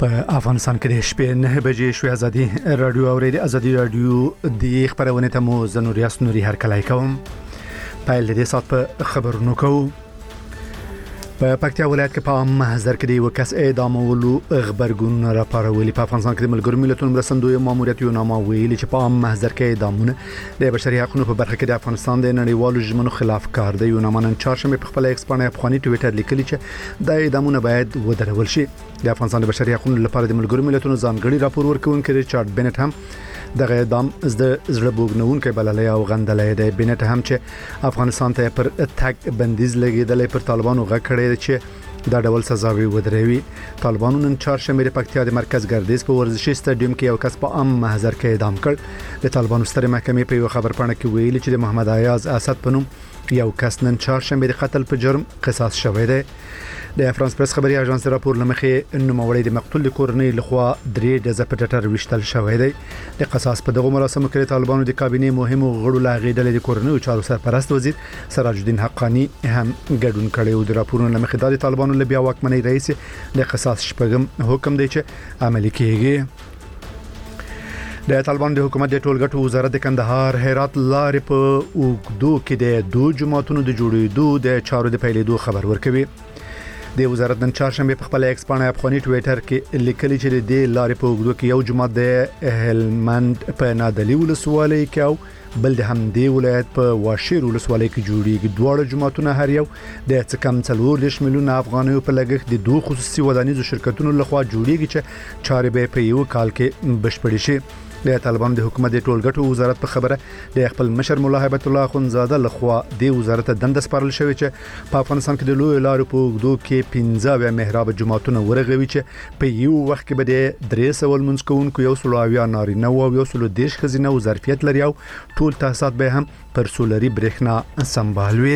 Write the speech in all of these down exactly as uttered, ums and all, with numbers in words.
په افغانستان کې د شپې نه بجې شوې ازادي رادیو اورېدي ازادي رادیو د خبرونه ته مو زنوریاس نوري هر کله کوم پایل دې سات په خبرونو کوم په پکتیا ولایت کې په محضر کې د وکاس اعدامولو خبرګون راپارولي په افغانستان کې د ملګرو ملتونو مرستندوی ماموریت یو نامه ویلي چې په محضر کې اعدامونه د بشري حقوقو په برخه کې د افغانستان د نړیوالو ژمنو خلاف کار دی. یو نامه نن چهارشنبه په خپل ایکس باندې افغاني ټویټر لیکلی چې د اعدامونه باید ودرول شي. د افغانستان د بشري حقوقو لپاره د ملګرو ملتونو ځانګړي راپور ورکوونکي ریچارډ بنټ هم دغه اعدام د زړه بوګنونکو بللې او غندلې دی. بنټ هم چې افغانستان ته پر تګ بندیز لګیدلې پر طالبانو غکړې چې دا ډول سزاوي ودروي. طالبانو نن چهارشنبه د پکتیا د مرکز ګردیز په ورزشي سټاډیوم کې یو کس په عام محضر کې اعدام کړ. د طالبانو ستر محکمې په یو خبر پاڼه کې ویلي چې د محمد ایاز اسد په نوم یو کس نن چهارشنبه د قتل په جرم قصاص شوی دی. د فرانس پریس خبري اژانس راپور لمخې نوموړی د مقتول کورنۍ لخوا درې د زپټر وشتل شوی دی. د قصاص په دغه مراسمو کې طالبانو د کابینې مهمو غړو لاغې ډلې د کورنۍ چارو سرپرست وزیر سراج الدین حقانی هم ګډون کړي او د راپورونو لمخې د طالبانو له بیا واکمنۍ رئیس د قصاص شپږم حکم دی چې عملي کیږي. د طالبانو د حکومت د ټولګټو وزارت د کندهار هرات لارې په اوګدو کې د دوه جماعتونو د جوړېدو د چارو د پیلېدو خبر ورکوي. د وزارت نن چهارشنبه په خپل ایکس باندې افغاني ټویټر کې لیکلي چې د لارې په اوګدو کې یو جماعت د هلمند په نادلی ولسوالۍ کې او بل د همدې ولایت په واشیر ولسوالۍ کې جوړیږي. دواړه جماعتونه هر یو د څه کم څلور دیرش میلیونه افغانیو په لګښت د دوه خصوصي ودانیزو شرکتونو لخوا جوړیږي چې چارې به په یو کال کې بشپړې شي. د طالبانو د حکومت د ټولګټو وزارت په خبره د خپل مشر مولا هیبت الله اخونزاده لخوا د وزارت دند سپارل شوی چې په افغانستان کې د لوی لارو په اوږدو کې پنځه محراب جماعتونه ورغوي چې په یو وخت کې به د درې سوه منځ کوونکو یو سل اویا نارینه او یو سل دیرش ښځینه او ظرفیت لري او ټول تاسیسات به هم پر سولري برېښنا سمبالوي.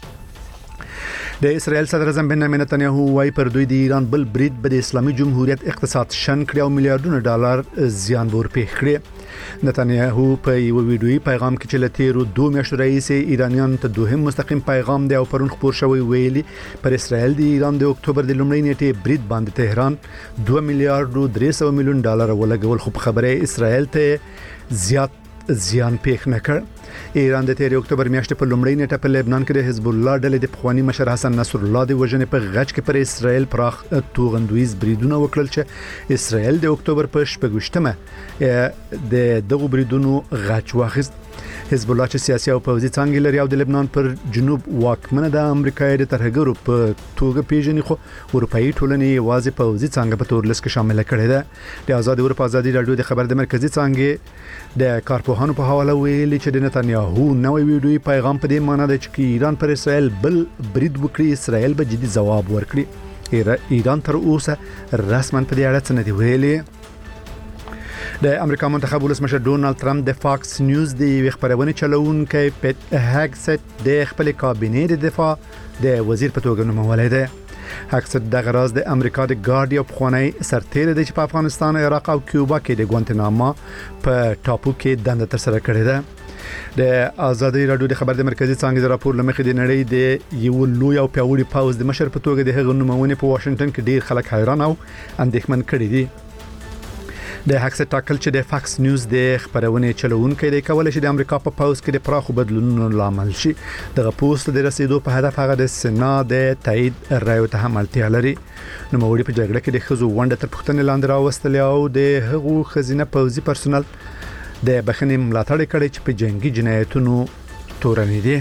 د اسرائیل صدر اعظم بنیامین نتنیاهو وايي پر دوی د ایران بل برید به د اسلامي جمهوریت اقتصاد شن کړي او میلیارډونه ډالر زیان ور پېښ کړي. نتنیاهو په یو ویډیويي پیغام کې چې لتیرو دوه میاشتو رئیس ایرانیان ته دوهم مستقیم پیغام دی او پرون خبر شوی ویلي پر اسرائیل د ایران د اکتوبر د لومړۍ نیټې برید باندې تهران دوه میلیارډ درې سوه میلیون ډالر ولګول خو په خبره اسرائیل ته زیات زیان پېښ نه کړ. ایران د تیر اکتوبر میاشتې په لومړۍ نیټه په لبنان کې د حزب الله ډلې د پخوانی مشر حسن نصر الله د وژنې په غچ کې پر اسرائیل پراخ توغندویز بریدونه وکړل چې اسرائیل د اکتوبر په شپږشتمه د دغه بریدونو غچ واخیست. حزب الله چې سیاسي او پوځي څانګې لري او د لبنان پر جنوب واکمنه د امریکای د ترهګرو په توګه پیژني خو اروپאי ټولنې واځي پوځي څانګه په تور لیست کې شامل کړي ده. د آزاد اروپا ازادي رادیو د خبر د مرکزی څانګې د کارپوهانو په حواله ویلي چې د نتنیاهو نوې ویډیويي پیغام په دې معنی دی چې ایران پر اسرائیل بل برید وکړي اسرائیل به جدي ځواب ورکړي. ایران تر اوسه رسما په دې اړه څه نه دی ویلي. د امریکا منتخب ولسمشر ډونالد ترامپ د فاکس نیوز د خبرونه چلوونکي پیټ هاګسټ د خپل کابینې د دفاع د وزیر په توګه نومولای دی. هاګسټ د غراز د امریکا د ګارډي او خونای سرتیر د په افغانستان عراق او کیوبا کې د ګوانتناما په ټاپو کې دنده تر سره کړې ده. د آزادي رادیو د خبر د مرکزی څانګې د راپور لمخې د نړۍ د یو لوی او پیاوړي پاوز د مشر په توګه د هغه نومونه په واشنگټن کې ډیر خلک حیران او اندېښمن کړي دي. د هاګسټ ټاکل چې د فاکس نیوز د خبرونه چلوونکي د کول شي د امریکا په پاوز کې د پراخو بدلونونو لامل شي. دغه پوسټ د رسیدو په هدف هغه د سنا د تایید رایو ته هم اړتیا لري. نو موږ په جګړه کې د خزو ونډه تر پښتنې لاندې راوستل او د هغو خزینه پوځي پرسونل د بخښنې ملاتړ کړي چې په جنگي جنایتونو تورن دي.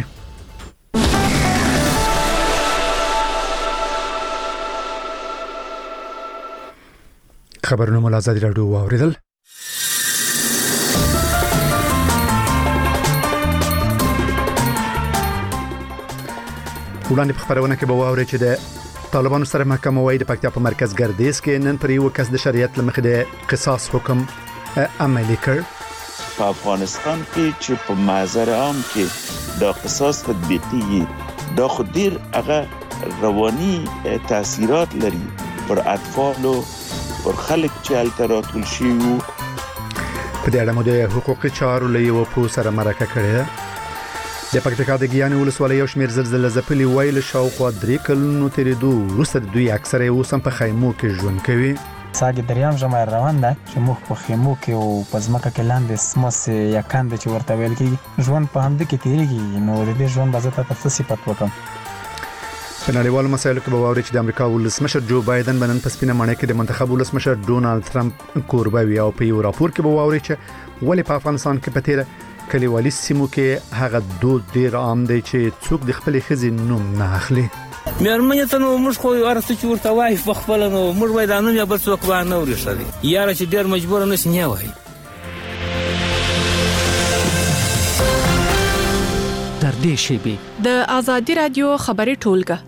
خبرونه مول آزادي رادیو واوریدل. وړاندې په خبرونه کې به واوري چې د طالبانو سره محکمه وايي د پکتیا په مرکز ګردیز کې نن پر یو کس د شریعت لمخې د قصاص حکم عملي کړ. په افغانستان کې چې په محضر عام کې د قصاص تطبیقي دا خو ډیر هغه رواني تاثیرات لري پر اطفالو پر خلک چې التراتول شي وو. په دې اړه مو د حقوقي چارو لې و په سره مرکه کړې. د پکتیکا د ګیان ولسوالۍ یو شمېر زلزلې ځپلي ویل شاوخوا درې کلونو تیرېدو وروسته دوی اکثره اوس هم په خیمو کې ژوند کوي. ساګي دریام ژمی روان ده چې موږ په خیمو کې او په ځمکه کې لاندې سموس یا کاندې چې ورته ویل کېږي ژوند په همدې کې تېرېږي. نو د دې ژوند به زه ته څه صفت وکړم؟ په نړیوالو مسایلو کې به واوري چې د امریکا ولسمشر جو بایدن بنن په سپینه ماڼۍ کې د منتخب ولسمشر ډونالد ټرمپ کوربه وي او په یو راپور کې به واوري چې ولې په افغانستان کې په تیره کلیوالي سیمو کې هغه دود ډیر عام دی چې څوک د خپل خزې نوم نه اخلي. مېرمنې ته نو موږ خو ورته چې ورته وایي په خپل نو موږ وایي دا نوم یا بل څوک به نه ورسېږي یاره چې ډېر مجبور نه سي نه وایي. تر دې شیبې د آزادي رادیو خبري ټولګه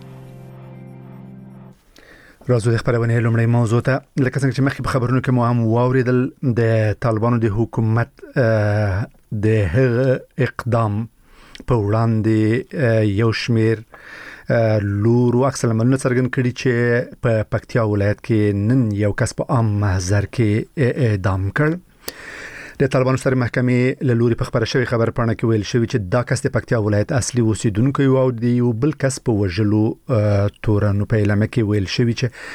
راځو د خبرونه لومړی موضوع ته لکه څنګه چې مخکې په خبرونو کې مو هم واوریدل د طالبانو د حکومت د هغه اقدام په وړاندې یو شمیر لور او اکثر مننه څرګند کړي چې په پکتیا ولایت کې نن یو کس په عام محضر کې اعدام کړ. د طالبانو سره محکمې له لوري په خبره شوی خبر پاڼه کې ویل شوی چې دا کس د پکتیا ولایت اصلي اوسیدونکو او د یو بل کس په وژلو تورنو په اعلان کې ویل شوی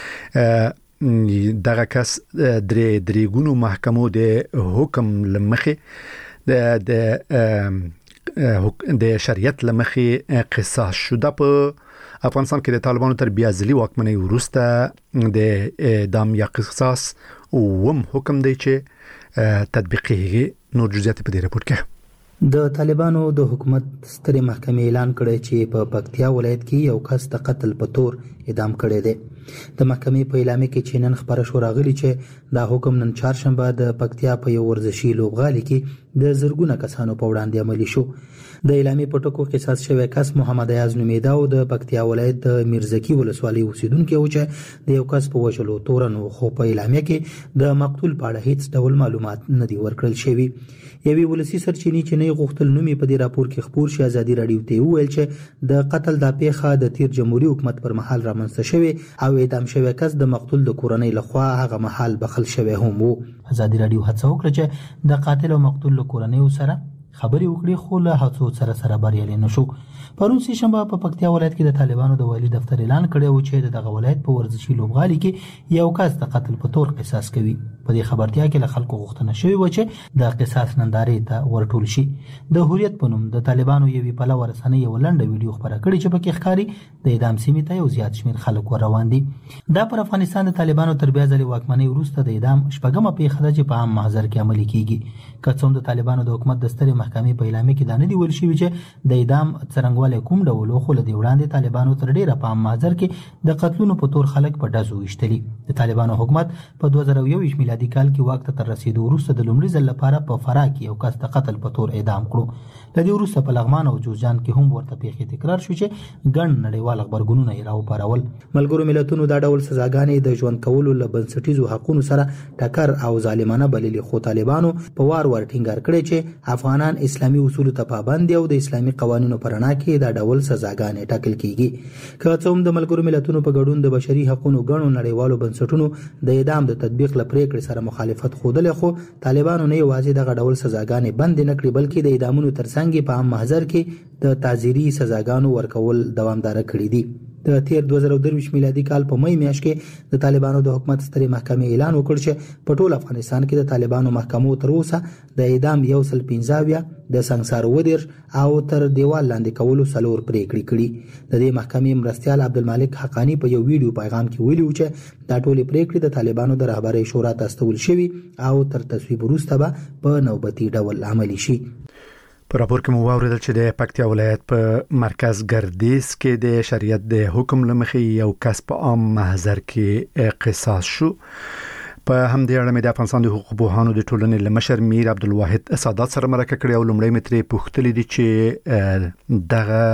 چې دغه کس درې درېګونو محکمو د حکم لمخې د د د شریعت لمخې قصاص شوه. په افغانستان کې د طالبانو تر بیا ځلي واکمنۍ وروسته د اعدام یا قصاص وم حکم دی چې تطبیقیږي. نور جزئیات په دې راپور کې د طالبانو د حکومت سترې محکمې اعلان کړی چې په پکتیا ولایت کې یو کس د قتل په تور اعدام کړی دی. د محکمې په اعلامیه کې چې نن خبره شو راغلی چې دا حکم نن چهارشنبه د پکتیا په یو ورزشي لوبغالي کې د زرګونه کسانو په وړاندې عملي شو. د اعلامیې په ټکو قصاص شوی کس محمد ایاز نومیده او د پکتیا ولایت د میرزکی ولسوالۍ اوسیدونکو و چې د یو کس په وژلو تورن خو په اعلامیه کې د مقتول په اړه هیڅ ډول معلومات نه دی ورکړل شوی. یوې ولسی سرچینې چې نه غوښتل نومي په دې راپور کې خبر شي آزادي رادیو ته ویل چې د قتل د پیښه د تیر جمهوریت حکومت پر مهال رامنځته شوی او اعدام شوی کس د مقتول د کورنۍ لخوا هغه مهال بخل شوی هم وو. آزادي رادیو هڅه وکړه چې د قاتل او مقتول له کورنۍ سره خبري وکړي خو له هڅو سره سره بریالي نشو. پرون سه شنبه په پکتیا ولایت کې د طالبانو د والی دفتر اعلان کړی و چې دغه ولایت په ورزشي لوبغالي کې یو کس د قتل په تور قصاص کوي. په دې خبرتیا کې له خلکو غوښتنه شوې و چې د قصاص نندارې ته ورټول شي. د هوریت په نوم د طالبانو یوې پله ورسنۍ یو لنډه ویډیو خبره کړې چې پکې ښکاري د اعدام سیمې ته یو زیات شمیر خلک روان دي. دا پر افغانستان د طالبانو تر بیا ځلې واکمنۍ وروسته د اعدام شپږمه پیښه ده چې په عام محضر کې عملي کیږي. که څوم د طالبانو د حکومت د سترې محکمې په اعلامیه کې دا نه دی ویل شوی چې د اعدام څرنګوالی کوم ډول خو له وړاندې طالبانو تر ډیره په عام محضر کې د قتلونو په تور خلک په ډزو وشتلي. د طالبانو حکومت په دوه زره یو میلادي کال کې واک ته تر رسیدو وروسته د لومړي ځل لپاره په فراه کې یو کس د قتل په تور اعدام کړو. د دې وروسته په لغمان او جوزجان کې هم ورته پیښې تکرار شو چې ګڼ نړیوال خبرګونونه یې راوپارول. ملګرو ملتونو دا ډول سزاګانې د ژوند کولو له بنسټیزو حقوقو سره ټکر او ظالمانه بللي، خو طالبانو په وار وار ټینګار کړی چې افغانان اسلامي اصولو ته پابند دي او د اسلامي قوانینو پر رڼا کې دا ډول سزاګانې ټاکل کیږي. که څه هم د ملګرو ملتونو په ګډون د بشري حقوقو غړو نړیوالو بنسټونو د اعدام د تطبیق لپاره پریکړې سره مخالفت خوده، خو طالبانو نه یوازې دغه ډول سزاګانې بند نه کړې بلکې د اعدامونو ترڅنګ په عام محضر کې د تعزیري سزاګانو ورکول دوامدار کړي دي. د تیر دوه زره درویشت میلادي کال په مې میاشت کې د طالبانو د حکومت سترې محکمې اعلان وکړ چې په ټول افغانستان کې د طالبانو محکمو تر اوسه د اعدام یو سل پنځه د سنگسار ودر او تر دیوال لاندې کولو څلور پریکړې کړي. د دې محکمې مرستیال عبدالمالک حقانی په یو ویډیو پیغام کې ویلي و چې دا ټولې پریکړې د طالبانو د رهبرۍ شورا ته استول شوي او تر تصویب وروسته به په نوبتي ډول عملي شي. په راپور کې مو واوریدل چې د پکتیا ولایت په مرکز ګردیز کې د شریعت د حکم لمخې یو کس په عام محضر کې قصاص شو. په همدې اړه مې د افغانستان د حقوقو پوهانو د ټولنې له مشر میر عبدالواحد سادات سره مرکه کړې او لومړی مې ترې پوښتلې دي چې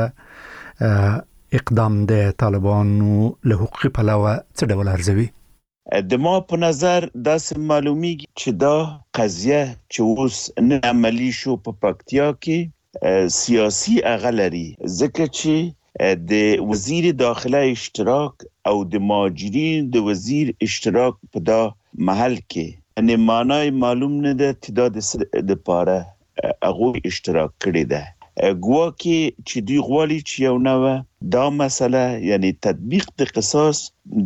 دغه اقدام د طالبانو له حقوقي پلوه څه ډول ارزوي. د ما په نظر داسې معلومیږي چې دا قضیه چې اوس نه عملی شو په پکتیا کې سیاسي اغه لري، ځکه چې د وزیر داخله اشتراک او د مهاجرین د وزیر اشتراک په دا محل کې ان معنی معلوم نه ده تعداد د پاره هغه اشتراک کړی ده. ګواکې چې دوی غواړي چې یو نوه دا مسله یعنی تطبیق د قصاص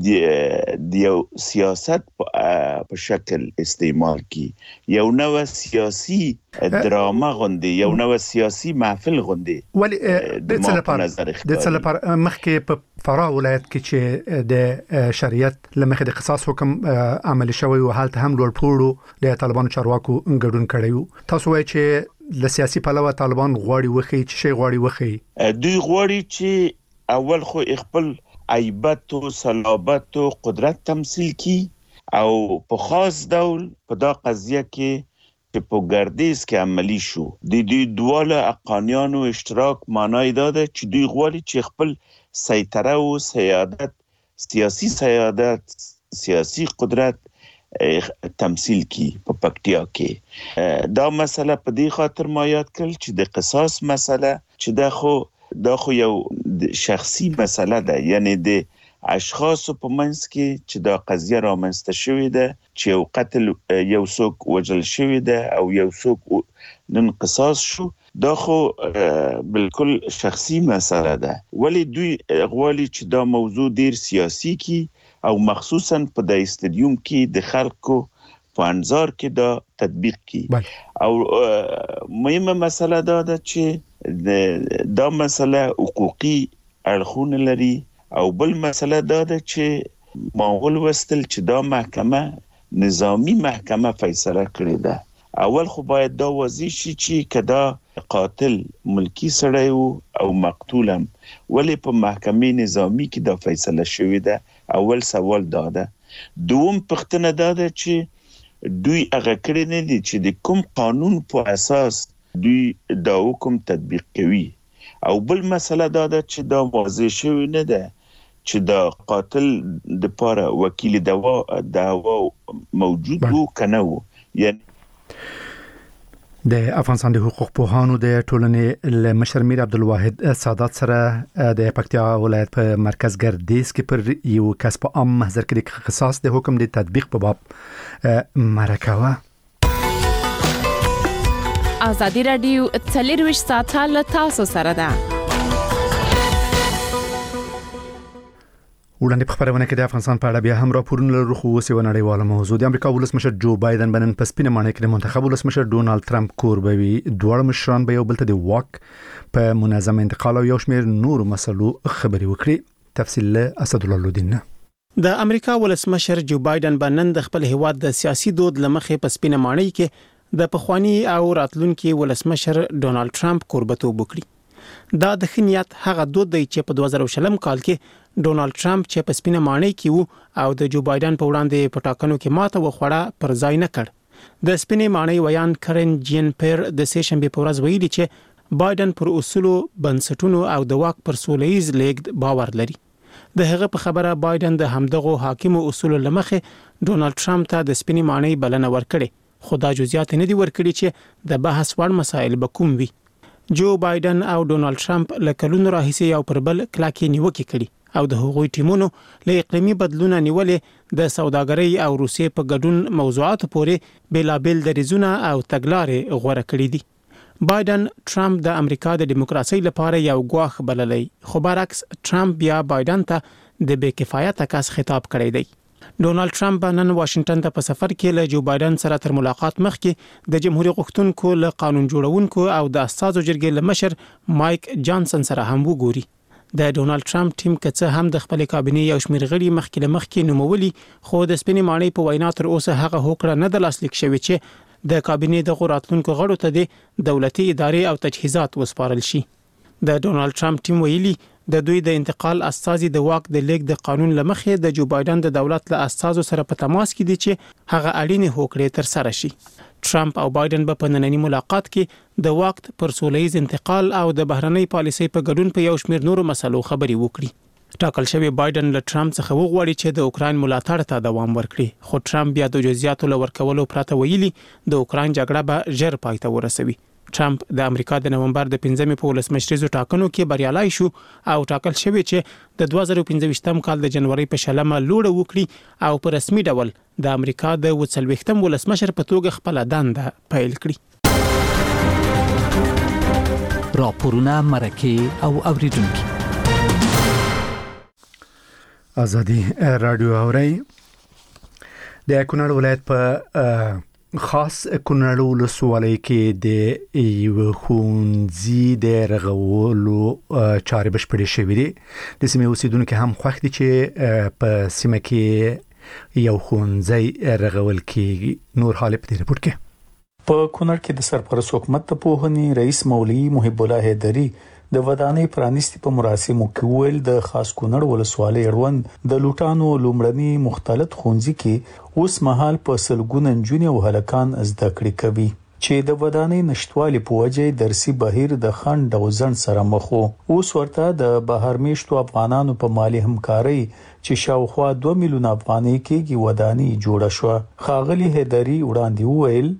د یو سیاست په شکل استعمال کی یو نوه سیاسي دراما غوندي یو نوه سیاسي محفل غوندي ولی د څه لپاره د څه لپاره مخکې په فراه ولایت کې چې د شریعت لمخې د قصاص حکم عملي شوی او حالت هم لوړ پوړو د طالبانو چارواکو ګډون کړیو تاسو وایئ چې ل سیاسي پلوه طالبان غواړي وخی چې شی غواړي وخی دوی غواړي چې اول خو خپل عیبت او صلابت او قدرت تمثيل کی او په خاص ډول په دا قضیه کې چې په ګردیز کې عملی شو د دوی دواله اقانیانو اشتراک معنی داده چې دوی غواړي چې خپل سیطره او سیادت سیاسي سیادت سیاسي قدرت تمثيل کی په پکتیا کې دا مسله په دې خاطر ما یاد کړل چې د قصاص مسله چې دا خو دا خو یو شخصي مسله ده یعنی د اشخاص په منځ کې چې دا قضیه رامنځته شوې ده چې یو قتل یو څوک وجل شوی ده او یو څوک نن قصاص شو دا خو بالکل شخصي مسله ده ولی دوی غواړي چې دا موضوع ډیر سیاسي کی او مخصوصا په د استادیوم کې د خلکو په انظار کې دا تطبیق کی او مهمه مسله دا ده چې دا مسله حقوقي اړخونه لري او بل مسله دا ده چې معقول وستل چې دا محکمه نظامی محکمه فیصله کړې ده اول خو باید دا واضح شي چې کدا قاتل ملکی سړی او مقتولم ولی په محکمه نظامی کې دا فیصله شوې ده اول سوال داده دوم پختنه داده چې دوی هغه کړی نه دي چې د کوم قانون په اساس دوی دا حکم تطبیق کوي او بل مسله داده چې دا واضح شوی نه ده چې دا قاتل د پاره وکیل دوا دوا موجود وو کنه وو یعنی د افغانستان د حقوق پوهانو د ټولنې ل مشر میر عبدالواحد سادات سره د پکتیا ولایت په مرکز ګردیز کې پر یو کس په عام محضر کې د قصاص د حکم د تطبیق په باب مرکه ازادي رادیو څلرویشت ساعته له تاسو سره ده وړاندې په خبرونه کې د افغانستان په اړه بیا هم راپورونه لرو خو اوس یو نړیواله موضوع د امریکا ولسمشر جو بایدن بنن په سپینه مانه کې د منتخب ولسمشر ډونالد ټرمپ کوربوي دوه مشران به یو بل ته د واک په منظم انتقال او یو شمېر نور مسلو خبري وکړي تفصیل له اسد الله لودین د امریکا ولسمشر جو بایدن بنن د خپل هیواد د سیاسي دود لمخې په سپینه مانه کې د پخوانی او راتلونکي ولسمشر ډونالد ټرمپ کوربتوب وکړي دا د خنیت هغه دود دی چې په دوه زره شلم کال کې ډونالد ټرمپ چې په سپینه مانه کې وو او د جو بایدن په وړاندې په ټاکنو کې ماته وخوړه پر ځای نه کړ د سپینه مانه ویان کرن جین پیر د سیشنبه په ورځ ویلي چې بایدن پر اصولو بنسټونو او د واک پر سولهیز لیږد باور لري د هغه په خبره بایدن د همدغه حاکمو اصولو لمخې ډونالد ټرمپ ته د سپینه مانه بلنه ورکړي خو دا جزئیات نه دي ورکړي چې د بحث وړ مسایل به کوم وي جو بایدن او ډونالد ټرمپ لکلون راهیسي یو پر بل کلاکې نیوکه کړي او د هغوی ټیمونو له اقلیمي بدلون نیولې د سوداګرۍ او روسیې په ګډون موضوعات پورې بیلابل دریزونه او تګلارې غوړه کړې دي بایدن ټرمپ د امریکا د دیموکراسي لپاره یو غواخ بللې خو برعکس ټرمپ بیا بایدن ته د بې کفایت کس خطاب کړی دی ډونالد ټرمپ نن واشنگټن ته په سفر کې له جو بایدن سره تر ملاقات مخکې د جمهوریت غوښتونکو له قانون جوړونکو او د اساسو جرګې له مشر مایک جانسن سره هم وګوري د ډونالد ټرمپ ټیم کڅه هم د خپل کابینه یو شمېر غړي مخکې له مخکې نومولي خو د سپینې ماڼۍ په وینا تر اوسه هغه هوکړه نه د لاسلیک شوی چې د کابینه د راتلونکو غړو ته د دولتي ادارې او تجهیزات وسپارل شي د ډونالد ټرمپ ټیم ویلي د دوی د انتقال اساسي د واک د لیک د قانون لمخې د جو بایدن د دولت له اساسو سره په تماس کې دي چې هغه اړینې هوکړې تر سره شي ټرمپ او بایدن په نننی ملاقات کې د وخت پر سولهیز انتقال او د بهرنۍ پالیسۍ په ګډون په یو شمېر نورو مسلو خبري وکړي ټاکل شوی بایدن له ټرمپ څخه وغواړي چې د اوکرين ملاتړ ته دوام ورکړي خو ټرمپ بیا د جزئیاتو لور کولو پرته ویلي د اوکرين جګړه به ژر پای ته ورسوي ټرمپ د امریکا د نومبر د پنځمې په ولسمشریزو ټاکنو کې بریالای شو او ټاکل شوی چې د دوه زره پنځه کال د جنوري په شلمه لوړه وکړي او په رسمي ډول د امریکا د وڅلويختم ولسمشر په توګه خپل دنده پیل کړي راپورونه مرکه او اوریدونکو. ازادي رادیو اوري د کونړ ولایت په خاص کونړ ولسوالۍ کې د یو خونځي د رغولو چارې بشپړې شوې دي. د سیمې اوسیدونکو هم خوښ دي چې په سیمه کې یو خونځي رغول کېږي. نور حال په دې رپورت کې په کونړ کې د سرپرست حکومت ته پوهنې رئیس مولوي محب الله حیدری د ودانۍ پرانیستی په مراسمو کې ویل د خاص کونړ ولسوالۍ اړوند د لوټانو لومړني مختلط خونځي کې اوس مهال په سلګونه نجونې او هلکان زده کړې کوي چې د ودانۍ نشټوالي په وجه درسي بهیر د خند او ځن سره مخ وو. اوس ورته د بهر میشتو افغانانو په مالی همکاري چې شاوخوا دوه میلیونه افغانۍ کېږي ودانۍ جوړه شو. خاغلی هدري وړاندې ویل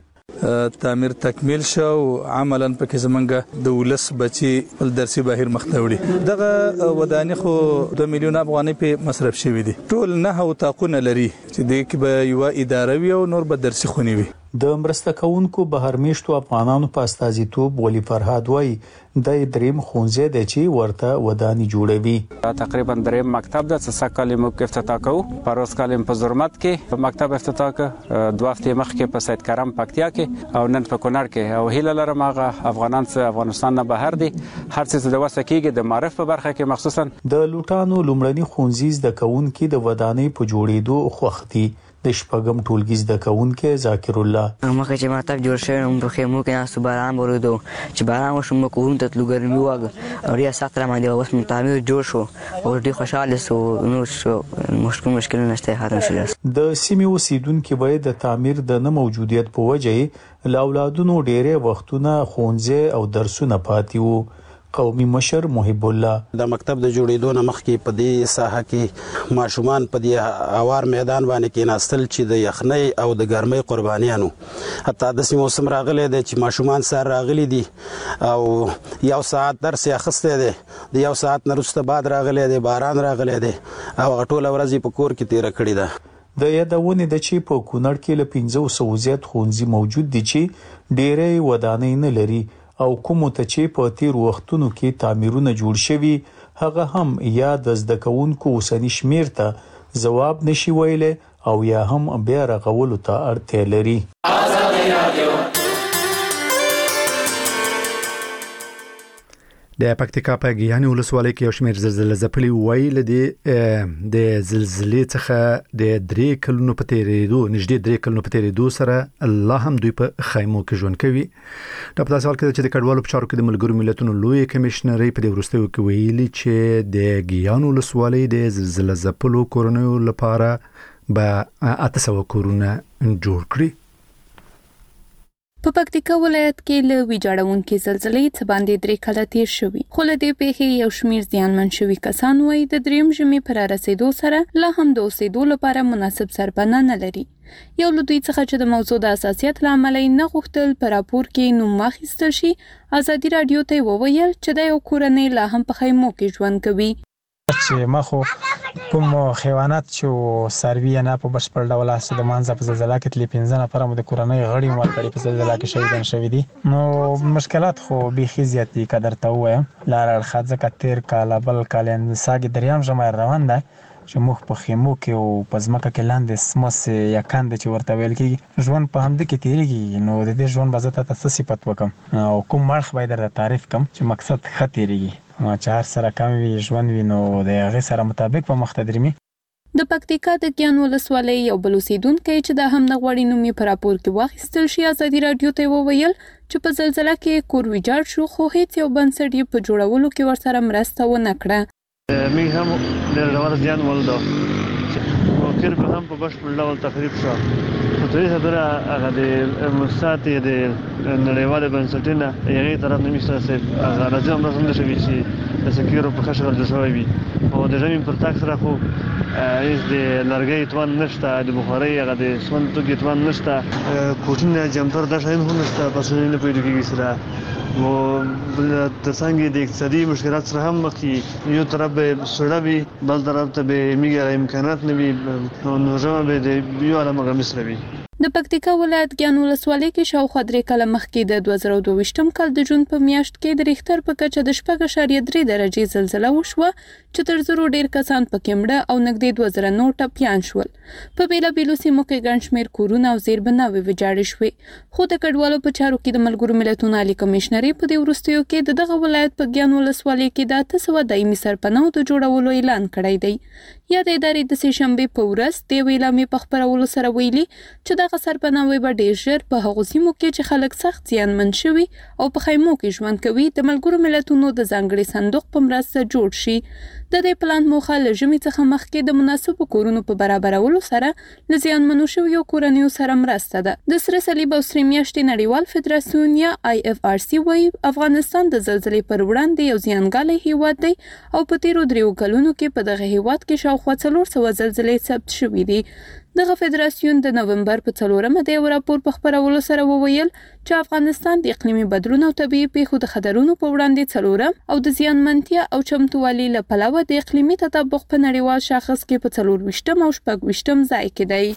تعمیر تکمیل شو عملاً پکې زمونږ د ولس بچي په درسي بهیر مختوړي. دغه ودانۍ خو دوه میلیون افغانۍ په مصرف شوې دي. ټول نه هو تاقونه لري چې د کې به یو اداره وي او نور به درسي خوني وي. د مرسته کوونکو بهر میشتو افغانانو په استازیتوب ولی فرهاد وای د دریم خونځي د چی ورته ودانۍ جوړوي. تقریبا دریم مکتب د څه کلمو کې افتتاح کوو. پروس کلم په زرمت کې مکتب افتتاح ک دوه هفته مخکې په سید کرم پکتیا کې او نن په کونړ کې او هیله لرم هغه افغانان څخه افغانستان نه بهر دي هر څه د وسه کېږي د معرف په برخه کې مخصوصا د لوټانو لومړني خونځي د کونکو د ودانۍ په جوړېدو خوختي. د شپږم ټولګي د کونکو ذاکر الله مخه چې ماته جوړ شوی نو په خیمو کې ناس باران ورودو چې باران وشم کوم ته تلو ګرمي واغ او ریا ساتره باندې اوس متعامل جوړ شو او ډېر خوشاله سو نو شو مشکل مشکل نشته هاتم شل. د سیمې اوسیدونکو باید د تعمیر د نه موجودیت په وجه ل اولادونو ډېرې وختونه خونځي او درسونه پاتې وو. قومي مشر محب الله د مکتب د جوړېدو نه مخکې په دې ساحه کې ماشومان په دې اوار میدان باندې کې ناستل چې د یخنۍ او د ګرمۍ قربانیانو حتی د سیمه موسم راغلي دي چې ماشومان سره راغلي دي او یو ساعت درس اخیسته دي د یو ساعت نه وروسته بعد راغلي دي باران راغلي دي او ټول ورځ په کور کې تیر کړی ده. د یادونه د چی په کونړ کې ل پنځه سوه زیات خونځي موجود دي چې ډېرې ودانۍ نه لري او کوم ته چې په تیر وختونو کې تعمیرونه جوړ شوي هغه هم یا د زده کوونکو اوسنی شمیر ته جواب نشي ویلي او یا هم بیا رغولو ته اړتیا لري. د پکتیکا په ګیاني ولسوالۍ کې یو شمېر زلزلې ځپلي ویل دي. د زلزلې څخه د درې کلونو په تیریدو نږدې درې کلونو په تیریدو سره الله هم دوی په خیمو کې ژوند کوي. د په تاسو کې چې د کډوالو په چارو کې د ملګرو ملتونو لوی کمشنري په دې وروستیو کې ویلي چې د ګیانو ولسوالۍ د زلزلې ځپلو کورونو لپاره به اته سوه کورونه جوړ کړي. په پکتیکا ولایت کې له ویجاړونکو زلزلې څخه باندې درې کاله تیر شوي خو له دې پیښې یو شمیر زیانمن شوي کسان وایي د دریم ژمي پر رسیدو سره لا هم د اوسېدو لپاره مناسب سرپناه نه لري. یو له دوی څخه چې د موضوع د اساسیت لامل نه غوښتل پر راپور کې نوم واخیستل شي ازادي رادیو ته وویل چې د یو کورنۍ لا هم په خیمو کې ژوند کوي. چې مخو کوم حیوانات چې سروي نه په بشپړ ډول اساس د مانځ په زلزلہ کې تلې پنځه نفر مو د کورنۍ غړي مو کړي په زلزلہ کې شهیدان شوي دي. نو مشکلات خو بيخي زیات دي قدر ته وایم لار الخځه کتر کاله بل کال انساګ دریام جمع روان ده چې مخ په خیمو کې او په ځمکه کې لاندې سمس یا کاند چې ورته ویل کېږي ژوند په همدې کې تیریږي. نو د دې ژوند بزته ته صفت وکم او کوم مرخ باید در تعریف کم چې مقصد خطرېږي چې هر سره کم وي ژوند وي نو د هغه سره مطابق په مختدرمي. د پکتیکا د ګیان ولسوالۍ یو بل اوسیدونکی چې د هم نغوړی نومي په راپور کې واخیستل شي ازادي رادیو ته وویل چې په زلزلہ کې کور ویجاړ شو خو هیڅ یو بنسټ یې په جوړولو کې ورسره مرسته ونه کړه. می هم ډېر ډول زیان ولدا او کور به هم په بشپړ ډول تخریب شو. په دې خبره هغه د مستعتی د نړیوال بنسټونو یې طرف نه میسته هغه راځم راځم شوی چې د سکیرو په خښه ورځ شوی وي او د ژمي پر تاک سره خو هیڅ د لرګي توان نشته د بخاري هغه د سون توګي توان نشته کوټینه جمپر د شاین هم نشته پس نه پیدا کیږي سره و د څنګه د اقتصادي مشکلات سره هم مخکې یو طرف به سړوي بل طرف ته به میګر امکانات نه وي نو ژوند به د یو عالم غمس روي. د پکتیکا ولایت ګیان ولسوالۍ کې شاوخوا درې کاله مخکې د دوه زره دوه ویشتم کال د جون په میاشت کې د ریختر په کچه د شپږ اعشاریه درې درجې زلزله وشوه چې تر زرو ډیر کسان پکې مړه او نږدې دوه زره نور ټپیان شول. په بیلابیلو سیمو کې ګڼ شمېر کورونه او زیربناوې ویجاړې شوې. خو د کډوالو په چارو کې د ملګرو ملتونو عالي کمشنري په دې وروستیو کې د دغه ولایت په ګیان ولسوالۍ کې د اته سوه دایمي سرپناهو د جوړولو اعلان کړی دی. یا د ادارې د سې شنبې په ورځ د یوې اعلامیې په خپرولو سره ویلي چې دغه سرپناهوي به ډېر ژر په هغو سیمو کې چې خلک سخت زیانمن شوي او په خیمو کې ژوند کوي د ملګرو ملتونو د ځانګړي صندوق په مرسته جوړ شي. د دې پلان موخه له ژمي څخه مخکې د مناسبو کورونو په برابرولو سره له زیانمنو شویو کورنیو سره مرسته ده. د سره صلیب او سرې میاشتې نړیوال فدراسیون یا آی اف آر سی وایي افغانستان د زلزلې پر وړاندې یو زیانګالی هیواد دی او په تیرو دریو کلونو کې په دغه هیواد کې شاوخوا څلور سوه زلزلې ثبت شوي دي. دغه فدراسیون د نومبر په څلورمه د یو راپور په خپرولو سره وویل چې افغانستان د اقلیمي بدلون او طبیعي پیښو د خطرونو په وړاندې څلورم او د زیانمنتیا او چمتووالي له پلوه د اقلیمي تطابق په نړیوال شاخص کې په څلور ویشتم او شپږ ویشتم ځای کې دی.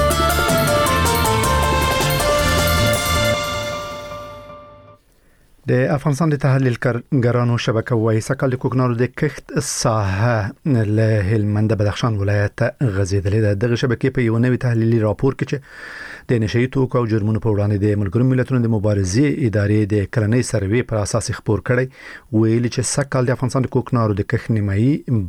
د افغانستان د تحلیل کارګرانو شبکه وایي سکهال د کوکنارو د کښت ساحه له هلمند بدخشان ولایت غځېدلې ده. دغه شبکې په یو نوي تحلیلي راپور کې چې د نشهیي توکو او جرمونو په وړاندې د ملګرو ملتونو د مبارزې ادارې د کلنۍ سروې پر اساس خپور کړی ویلي چې سکهال د افغانستان د کوکنارو د کښت نیمایي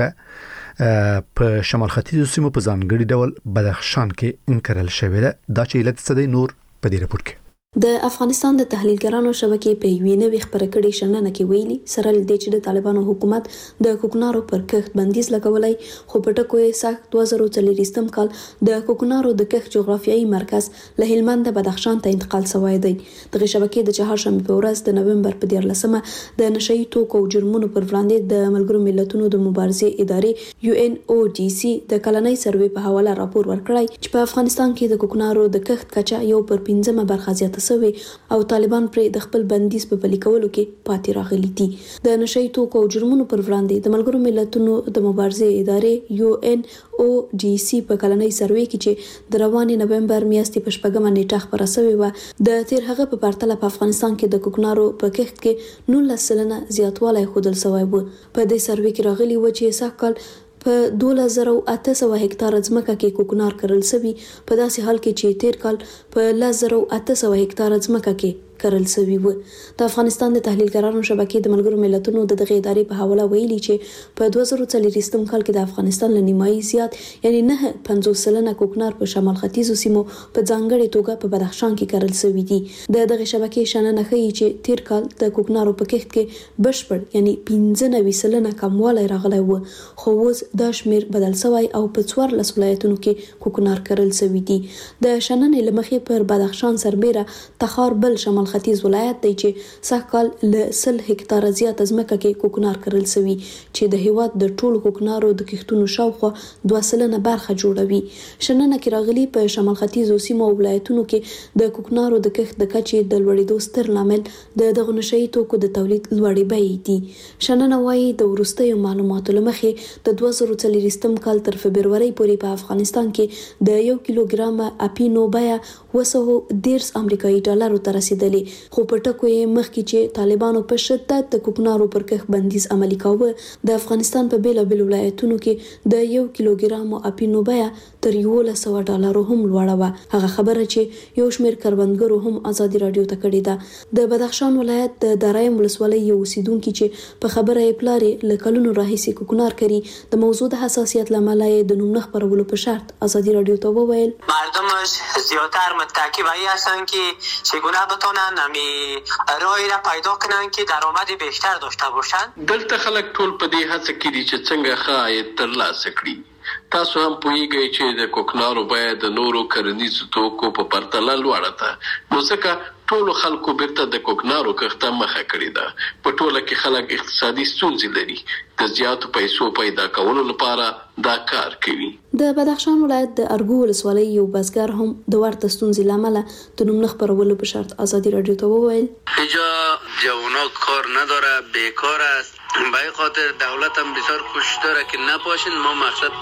برخه په شمال ختیځو سیمو په ځانګړي ډول بدخشان کې انکرل شوې ده. دا چې علت څه دی نور په دې راپور کې. د افغانستان د تحلیلګرانو شبکې په یوې نوې خبره کړې شننه کې ویلي سره لدې چې د طالبانو حکومت د کوکنارو پر کښت بندیز لګولای خو په ټکو یې سخت دوه زره څلوېښتم کال د کوکنارو د کښت جغرافیایي مرکز له هلمند بدخشان ته انتقال شوی دی. دغه شبکې د چهارشنبه په ورځ د نومبر په دیارلسمه د نشهیي توکو او جرمونو پر وړاندې د ملګرو ملتونو د مبارزې ادارې یو ان او ډي سي د کلنۍ سروې په حواله راپور ورکړی چې په افغانستان کې د کوکنارو د کښت کچه یو پر پنځمه برخه زیاته سوي او طالبان پر د خپل بندیز په پلي کولو کې پاتې راغلي دي. د نشهیي توکو او جرمونو پر وړاندې د ملګرو ملتونو د مبارزې ادارې یو ان او ډي سي په کلنۍ سروې کې چې د روانې نومبر میاشتې په شپږمه نیټه خپره شوې وه د تیر هغه په پرتله په افغانستان کې د کوکنارو په کښت کې نولس سلنه زیاتوالی ښودل شوی و. په دې سروې کې راغلي و چې سږکال په دولس زره اته سوه هکتاره ځمکه کې کوکنار کرل شوی په داسې حال کې چې تیر کال په لس زره اته سوه هکتاره ځمکه کې کرل شوی و. د افغانستان د تحلیلګرانو شبکې د ملګرو ملتونو د دغه ادارې په حواله ویلي چې په دوه زره څلوېښتم کال کې د افغانستان له نیمایي زیات یعنی نه پنځوس سلنه کوکنار په شمال ختیځو سیمو په ځانګړې توګه په بدخشان کې کرل شوی دي. د دغه شبکې شننه ښیي چې تیر کال د کوکنارو په کښت کې بشپړ یعنی پنځه نوي سلنه کموالی راغلی و خو اوس دا شمیر بدل شوی او په څوارلس ولایتونو کې کوکنار کرل شوی دي. د شننې له مخې پر بدخشان سربیره تخار بل شمال ختیځ ولایت دی چې سږکال له سل هکتاره زیاته ځمکه کې کوکنار کرل شوی چې د هیواد د ټولو کوکنارو د کښتونو شاوخوا دوه سلنه برخه جوړوي. شننه کې راغلي په شمال ختیځو سیمو او ولایتونو کې د کوکنارو د کښت د کچې د لوړېدو ستر لامل د دغه نشهیي توکو د تولید لوړې بیې دي. شننه وایي د وروستیو معلوماتو له مخې د دوه زره څلوېښتم کال تر فبرورۍ پورې په افغانستان کې د یو کیلوګرام اپینو بیه اوه سوه دېرش امریکایي ډالرو ته رسیدلې خو په ټکو یې مخکې چې طالبانو په شدت د کوکنارو پر کښت بندیز عملي کاوه د افغانستان په بیلابیلو ولایتونو کې د یو کیلوګرام اپینو بیه تر یولس سوه ډالرو هم لوړه وه. هغه خبره چې یو شمېر کروندګرو هم ازادي راډیو ته کړې ده. د بدخشان ولایت د درایم ولسوالۍ یو اوسیدونکي چې په خبره یې پلار یې له کلونو راهیسې کوکنار کوي د موضوع د حساسیت له امله یې د نوم نه خپرولو په شرط ازادی رادیو ته وویل مردمش زیادتر متکی به این هستند که چگونه بتونن همی راهی را پیدا کنن که درآمد بیشتر داشته باشن. دلته خلک ټول په دې هڅه کې دي چې څنګه ښه عاید ترلاسه کړي. تاسو هم پوهیږئ چې د کوکنارو بیه د نورو کرنیزو توکو په پرتله لوړه ده نو ځکه ټولو خلکو بیرته د کوکنارو کښت مخه کړې ده. په ټوله کې خلک اقتصادي ستونزې لري د زیاتو پیسو پیدا کولو لپاره دا کار کوي. د بدخشان ولایت د ارګو ولسوالۍ یو بزګر هم د ورته ستونزې له امله د نوم نه خپرولو په شرط ازادي راډیو ته وویل اینجا جوانا کار نداره بیکار است به این خاطر دولت هم بسیار کوشش داره که نپاشین ما مقصد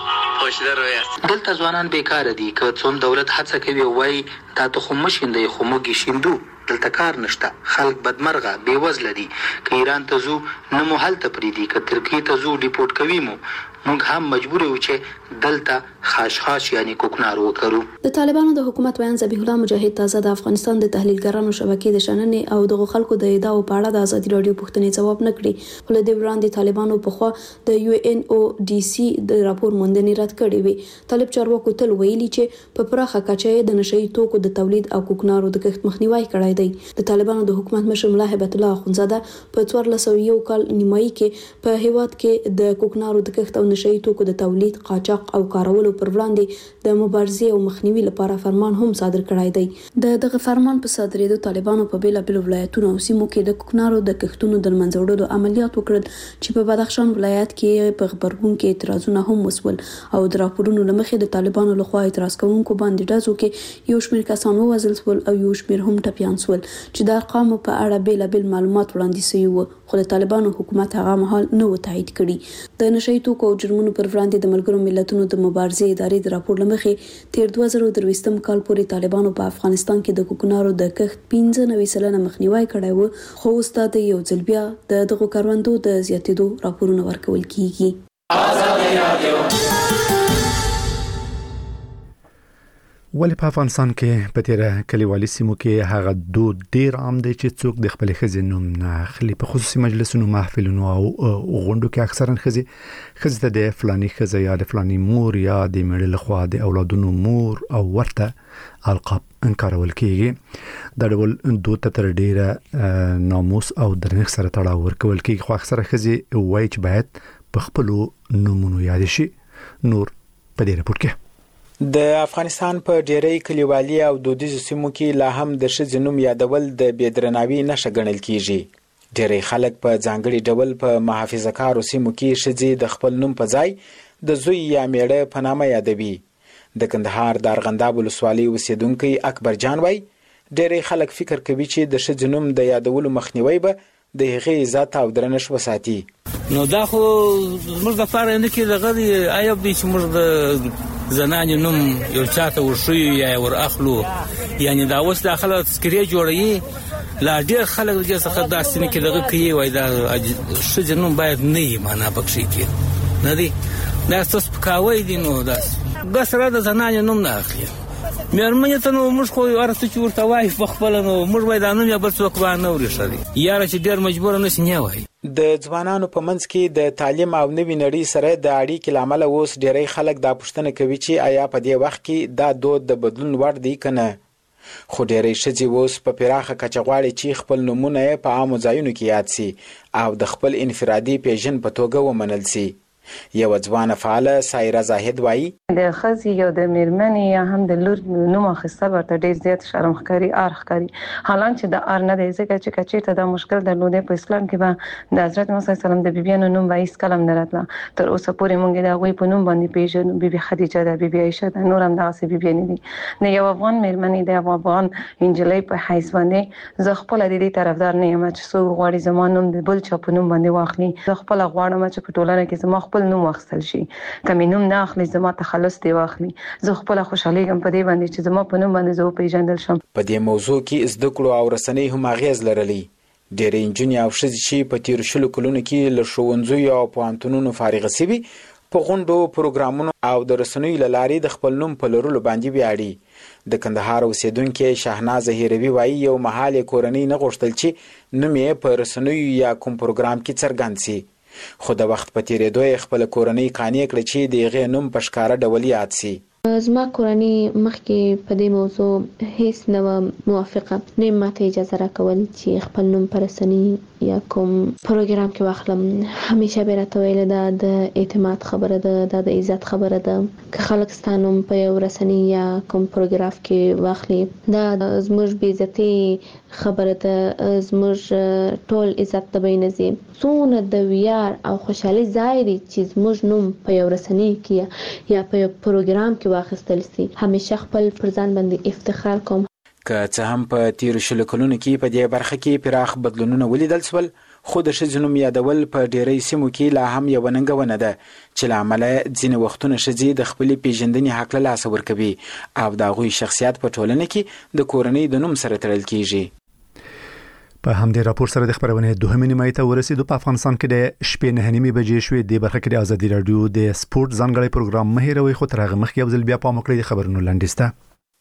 خوشدار وایاست. دلته ځوانان بیکاره دي که څوم دولت هڅه کوي وای تا ته خو مشیندې خو موږ شیندو. دلته کار نشته، خلک بدمرغه بیوزله دي. که ایران ته ځو نه مو هلته پرېږدي، که ترکیې ته ځو ډیپورټ کوي مو. موږ هم مجبور یو چې دلته خاشخاش یعنی کوکنار وکړو. د طالبانو د حکومت ویان ذبیح الله مجاهد تازه د افغانستان د تحلیلګرانو شبکې د شننې او دغه خلکو د ادعاو په اړه د ازادي راډیو پوښتنې ځواب نه کړي. خو له دې وړاندې طالبانو په خوا د یو ان او ډي سي د راپور موندنې رد کړې وي. طالب چارواکو تل ویلي چې په پراخه کچه د نشئی توکو د تولید او کوکنارو د کښت مخنیوي کړی دی. د طالبانو د حکومت مشر ملا هیبت الله اخونزاده په څوارلس سوه یو کال نیمایي کې په هیواد کې د کوکنارو د کښت او نشئی توکو د تولید، قاچاق او کارولو پر وړاندې د مبارزې او مخنیوي لپاره فرمان هم صادر کړی دی. د دغه فرمان په صادرېدو طالبانو په بیلابېلو ولایتونو او سیمو کې د کوکنارو د کښتونو د منځه وړلو عملیات وکړل چې په بدخشان ولایت کې په خبرګون کې اعتراضونه هم وسول او د راپورونو له مخې د طالبانو لخوا اعتراض کوونکو باندې ډزو کې یو شمېر کسان ووژل شول او یو شمېر هم ټپیان شول چې د ارقامو په اړه بیلابېل معلومات وړاندې شوي وو، خو د طالبانو حکومت هغه مهال نه و تایید کړي. د نشئی توکو او جرمونو پر وړاندې د ملګرو ملتونو د مبارزې ادارې د راپور له مخې تیر دوه زره درویشتم کال پورې طالبانو په افغانستان کې د کوکنارو د کښت پنځه نوي سلنه مخنیوي کړی و، خو اوس دا د یو ځل بیا د دغو کروندو د زیاتېدو راپورونه ورکول کیږي. ولې په افغانستان کې په تیره کلیوالي سیمو کې هغه دود ډیر عام دی چې څوک د خپل ښځې نوم نه اخلي. په خصوصي مجلسونو، محفلونو او غونډو کې اکثرا ښځې ښځې ته د فلاني ښځه یا د فلاني مور یا د مېړه لخوا د اولادونو مور او ورته القاب انکارول کیږي. دا ډول دود ته تر ډیره ناموس او درنښت سره تړاو ورکول کیږي، خو اکثره ښځې وایي چې باید په خپلو نومونو یاد شي. نور په دې رپورټ کې د افغانستان په ډېری کلیوالي او دودیزو سیمو کې لا هم د ښځې نوم یادول د بېدرناوي نښه ګڼل کیږي. ډېری خلک په ځانګړي ډول په محافظه‌کارو سیمو کې ښځې د خپل نوم په ځای د زوی یا میړه په نامه یادوي. د کندهار د ارغنداب ولسوالۍ اوسیدونکی اکبر جان وایي ډېری خلک فکر کوي چې د ښځې نوم د یادولو مخنیوي به د هغې عزت او درنښت وساتي. نو دا خو زموږ دپاره نه کې دغه دی عیب دی چې موږ د زنانې نوم یو چاته ورښیو یا ور اخلو. یعنی دا اوس دا خلک تذکرې جوړوي، لا ډېر خلک د دې څخه داسې نه کې دغه کوي وایي دا ښځې نوم باید نه وي، معنا پکښې کې نه دی. دا ستاسو پکاوی دی. نو داسې بس را د زنانې نوم نه اخلي. مېرمنې ته نو موږ خو هر څه چې ورته وایي په خپله نو موږ باید دا نوم یا بل څوک به نه ورېښوي، یاره چې ډېر مجبوره نه شي نه وایي. د ځوانانو په منځ کې د تعلیم او نوي نړۍ سره د اړیکې له امله اوس ډېری خلک دا پوښتنه کوي چې آیا په دې وخت کې دا دود د بدلون وړ دی که نه. خو ډېری ښځې اوس په پراخه کچه غواړي چې خپل نومونه یې په عامو ځایونو کې یاد سي او د خپل انفرادي پیژند په توګه ومنل سي. یو ځوانه فعاله سایره زاهد وایي د ښځې یا د مېرمنې یا هم د لور نوم اخیستل ورته ډېر زیات شرم ښکاري، ار ښکاري، حالان چې د ار نه دی، ځکه چې که چېرته دا مشکل درلودی په اسلام کې به د حضرت محمد صلی الله علیه وسلم د بیبیانو نوم به هېڅکله هم نه راتله. تر اوسه پورې موږ د هغوی په نوم باندې پېژنو. بیبي خدیجه ده، بیبي عایشه ده، نور هم دغسې بیبیانې دي. د یو افغان مېرمنې د یو افغان نجلۍ په حیث باندې زه خپله د دې طرفدار نه یم چې څوک غواړي زما نوم د بل چا په نوم باندې واخلي. زه خپله غواړم چې په ټولنه کې زما خپل نوم واخیستل شي. که مې نوم نه اخلي زما تخلص دی واخلي. زه خپله خوشحالیږم په دې باندې چې زما په نوم باندې زه وپېژندل شم. په دې موضوع کې زده کړو او رسنۍ هم اغېز لرلی. ډېرې نجونې او ښځې چې په تېرو شلو کلونو کې له ښوونځیو او پوهنتونونو فارغه شوي په غونډو، پروګرامونو او د رسنیو له لارې د خپل نوم په لرلو باندې ویاړي. د کندهار اوسیدونکې شهناز هیروي وایي یو مهال یې کورنۍ نه غوښتل چې نوم یې په رسنیو یا کوم پروګرام کې څرګند سي، خو د وخت په تیریدو یې خپله کورنۍ قانع کړه چې د هغې نوم په ښکاره ډول یاد سي. زما کورنۍ مخکې په دې موضوع هیڅ نه وه موافقه، نه یې ماته اجازه راکول چې خپل نوم په رسنۍ یا کوم پروګرام کې واخلم. همیشه به یې راته ویله دا د اعتماد خبره ده، دا د عزت خبره ده. که خلک ستا نوم په یو رسنۍ یا کوم پروګرام کې واخلي دا زموږ بې عزتي خبره ده، زموږ ټول عزت د بینه ځي. څومره د ویاړ او خوشحالۍ ځای دی چې زموږ نوم په یو رسنۍ کې یا په یو پروګرام کې واخیستل سي. همیشه خپل پر ځان باندې افتخار کوم. که څه هم په تیرو شلو کلونو کې په دې برخه کې پراخ بدلونونه ولیدل شول، خو د ښځو نوم یادول په ډېری سیمو کې لا هم یوه ننګونه ده چې له امله ځینې وختونه ښځې د خپلې پیژندنې حق له لاسه ورکوي او د هغوی شخصیت په ټولنه کې د کورنۍ د نوم سره تړل کیږي. په همدې راپور سره د خبرونې دوهمې نیمایي ته ورسېدو. په افغانستان کې د شپې نهه نیمې بجې شوې. د برخه کې د ازادي راډیو د سپورت ځانګړی پروګرام مه هېروئ، خو تر هغه مخکې یو ځل بیا پام وکړئ د خبرونو لنډیز ته.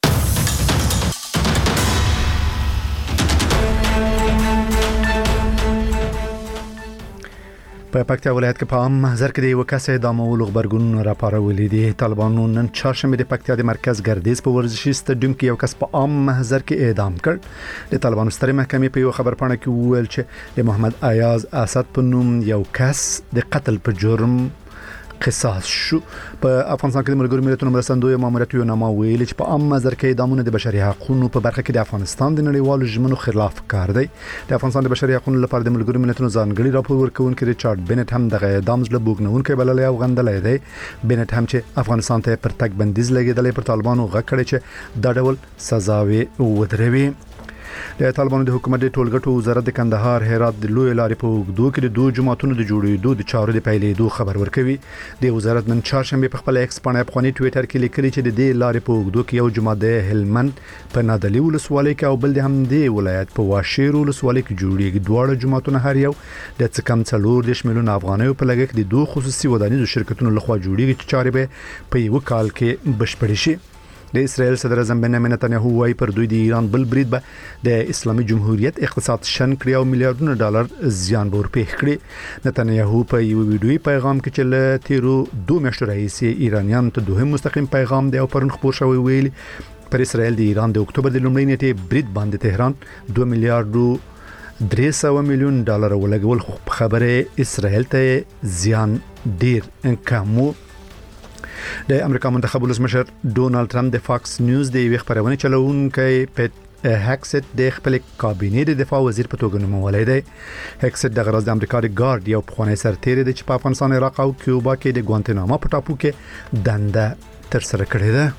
په پکتیا ولایت کې په عام محضر کې د یو کس اعدامولو خبرګون راپارولي دي. طالبانو نن چهارشنبه د پکتیا د مرکز ګردیز په ورزشي سټډیوم کې یو کس په عام محضر کې اعدام کړ. د طالبانو سترې محکمې په یو خبرپاڼه کې وویل چې د محمد ایاز اسد په نوم یو کس د قتل په جرم قصاص شو. په افغانستان کې د ملګرو ملتونو مرستندوی ماموریت یو نامه ویلي چې په عام محضر کې اعدامونه د بشري حقوقو په برخه کې د افغانستان د نړیوالو ژمنو خلاف کار دی. د افغانستان د بشري حقوقو لپاره د ملګرو ملتونو ځانګړي راپور ورکوونکي ریچارډ بنټ هم دغه اعدام زړه بوږنونکی بللی او غندلی دی. بنټ هم چې افغانستان ته پر تګ بندیز لګېدلی پر طالبانو غږ کړی چې دا ډول سزاوې ودروي. د طالبانو د حکومت د ټولګټو وزارت د کندهار هرات د لوی لارې په اوږدو کې د دوه جماعتونو د جوړېدو د چارو د پیلېدو خبر ورکوي. د وزارت نن چهارشنبه په خپل ایکس باندې افغاني ټویټر کې لیکلي چې د دې لارې په اوږدو کې یو جماعت د هلمند په نادلي ولسوالۍ کې او بل د همدې ولایت په واشیر ولسوالۍ کې جوړېږي. دواړه جماعتونه هر یو د څه کم څلور دېرش میلیونه افغانیو په لګښت د دوه خصوصي ودانیزو شرکتونو لخوا جوړېږي چې چارې به په یو کال کې بشپړې شي. د اسرائیل صدر اعظم بنیامین نتنیاهو وايي پر دوی د ایران بل برید به د اسلامي جمهوریت اقتصاد شن کړی او میلیارډونه ډالر زیان به ورپېښ کړي. نتنیاهو په یو ویډیوي پیغام کې چې له تیرو دوه میاشتو راهیسې ایرانیانو ته دوهم مستقیم پیغام دی او پرون خپور شوی ویلي پر اسرائیل د ایران د اکتوبر د لومړۍ نیټې برید باندې تهران دوه میلیارډو درې سوه میلیون ډالر ولګول، خو خبره اسرائیل ته زیان ډیر کم و. د امریکا منتخب ولسمشر ډونالد ټرمپ د فاکس نیوز د یوې خبرونې چلوونکی پیټ هکسټ د خپل کابینې د دفاع وزیر په توګه نومولی دی. هکسټ د غرض د امریکا د ګارد یو پخوانی سرتیری دی چې په افغانستان، عراق او کیوبا کې د ګوانتناما په ټاپو کې دنده ترسره کړې ده.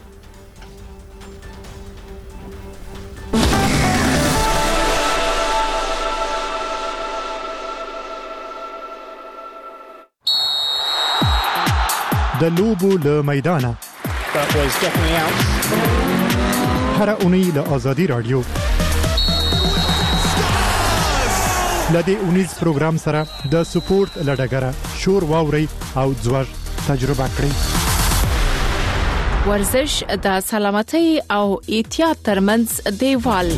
د لوبو له میدانه هر اونۍ له آزادي رادیو لدې اونیز پروګرام سره د سپورت لډګره شور واوري او ځوړ تجربه کړئ. ورزش د سلامتۍ او احتیاط ترمنځ دیوال.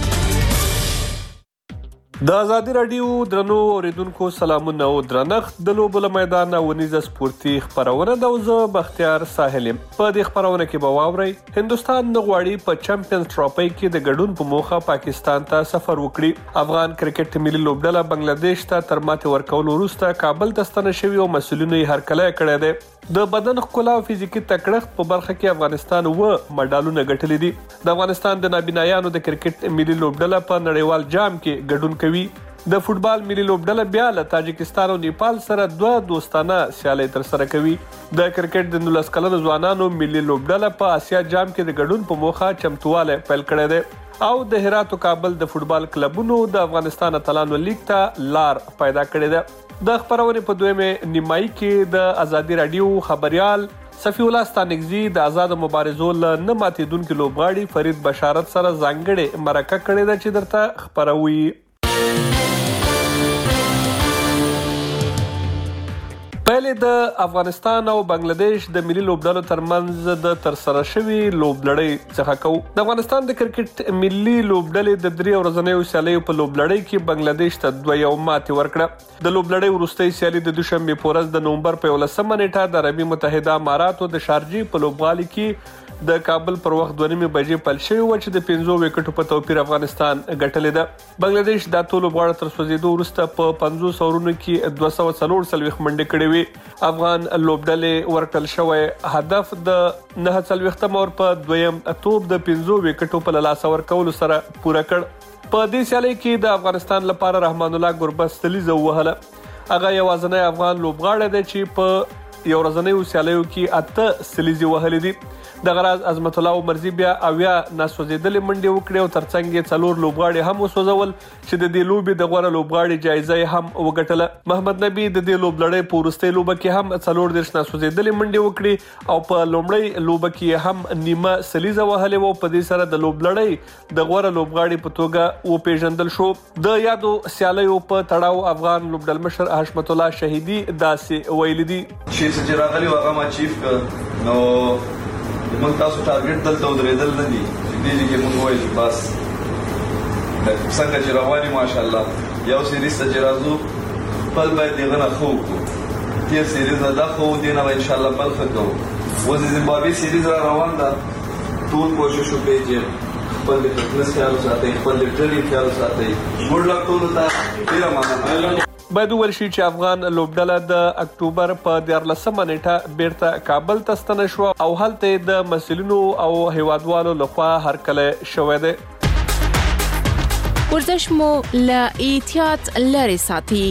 د آزادي رادیو درنو اوریدونکو سلامونه او درنښت. د لوبو له میدانه ونیزه سپورتي خبرونه د زه بختیار ساحل. په دې خبرونه کې به واورئ هندستان د غواړي په چمپیونز ټرافي کې د ګډون په موخه پاکستان ته سفر وکړي. افغان کرکټ ملي لوبډله بنگلاديش ته تر ماتې ورکولو وروسته کابل ته ستنه شوی او مسؤلینو یې هرکلی کړی دی. د بدن ښکلا او فزیکي تکړښت په برخه کې افغانستان و مډالونه ګټلي دي. د افغانستان د نابینایانو د کرکټ ملي لوبډله په نړیوال جام کې ګډون کوي. د فوټبال ملي لوبډله بیا له تاجکستان او نیپال سره دوه دوستانه سیالۍ ترسره کوي. د کرکټ د نولس کلنو ځوانانو ملي لوبډله په آسیا جام کې د ګډون په موخه چمتواله پیل کړی دی. او د هرات او کابل د فوټبال کلبونو د افغانستان اتلانو لیګ ته لار پیدا کړې ده. د خبرونې په دویمه نیمایي کې د آزادي رادیو خبريال صفی الله ستانګزی د آزاد مبارزو له نه ماتېدونکو لوبغاړي فرید بشارت سره ځانګړې مرکه کړې ده چې درته خبروي. پهلې د افغانستان او بنگلاديش د ملي لوبډلو ترمنځ د ترسره شوی لوبلړۍ څخه کو. د افغانستان د کرکټ ملي لوبډلې د درې ورځنیو سیالیو په لوبلړۍ کې بنگلاديش ته دوه یو ماتې ورکړه. د لوبلړۍ وروستۍ سیالي د دوشنبه په ورځ د نومبر په یولسمه نیټه د عربي متحده اماراتو د شارجې په لوبغالي کې د کابل پر وخت دوه نیمې بجې پیل شوی و چې د پنځو وکټو په توپیر افغانستان ګټلې ده. بنگلاديش د ټولو لوبغاړو تر سوځېدو وروسته په پنځوس اورونو کې دوه سوه څلور څلوېښت منډې کړې وې. افغان لوبډلې ورکړل شوی هدف د نهه څلوېښتم اور په دویم توپ د پنځو وکټو په لاسه ورکولو سره پوره کړ. په دې سیالۍ کې د افغانستان لپاره رحمان الله ګربز ستلیزه وهله. هغه یوازینی افغان لوبغاړی دی چې په یو ورځنیو سیالیو کې اته ستلیزې وهلې دي. د غراز عظمت الله عمرزي بیا اویا ناسوځېدلې منډې وکړې او ترڅنګ یې څلور لوبغاړي هم وسوځول چې د دې لوبې د غوره لوبغاړي جایزه هم وګټله. محمد نبی د دې لوبلړۍ په وروستۍ لوبه کې هم څلور دېرش ناسوځېدلې منډې وکړې او په لومړۍ لوبه کې هم نیمه سلیزه وهلې وه. په دې سره د لوبلړۍ د غوره لوبغاړي په توګه وپېژندل شو. د یادو سیالیو په تړاو افغان لوبډلمشر حشمت الله شهیدي داسې ویلي دي چې راغلي هغه ما چیف کړ نو موږ تاسو ټارګټ دلته ودرېدل نه دي چې دې کې موږ وایو بس څنګه چې رواني ماشاءالله یو سیریز ته چې راځو خپل باید دغه نه خو کو تیر سیریز نه دا خو دې نه ان شاء الله بل ښه کوو. اوس د زیمبابوې سیریز را روان ده ټول کوشش وکړي چې خپل د فټنس خیال وساتئ خپل د ټریننګ خیال وساتئ. ګډ لک ټولو ته ډېره مننه. باید وویل شي چې افغان لوبډله د اکتوبر په دیارلسمه نیټه بیرته کابل ته ستنه شوه او هلته یې د مسؤلینو او هیوادوالو لخوا هرکلی شوی دی. ورزش مو له احتیاط لرې ساتي.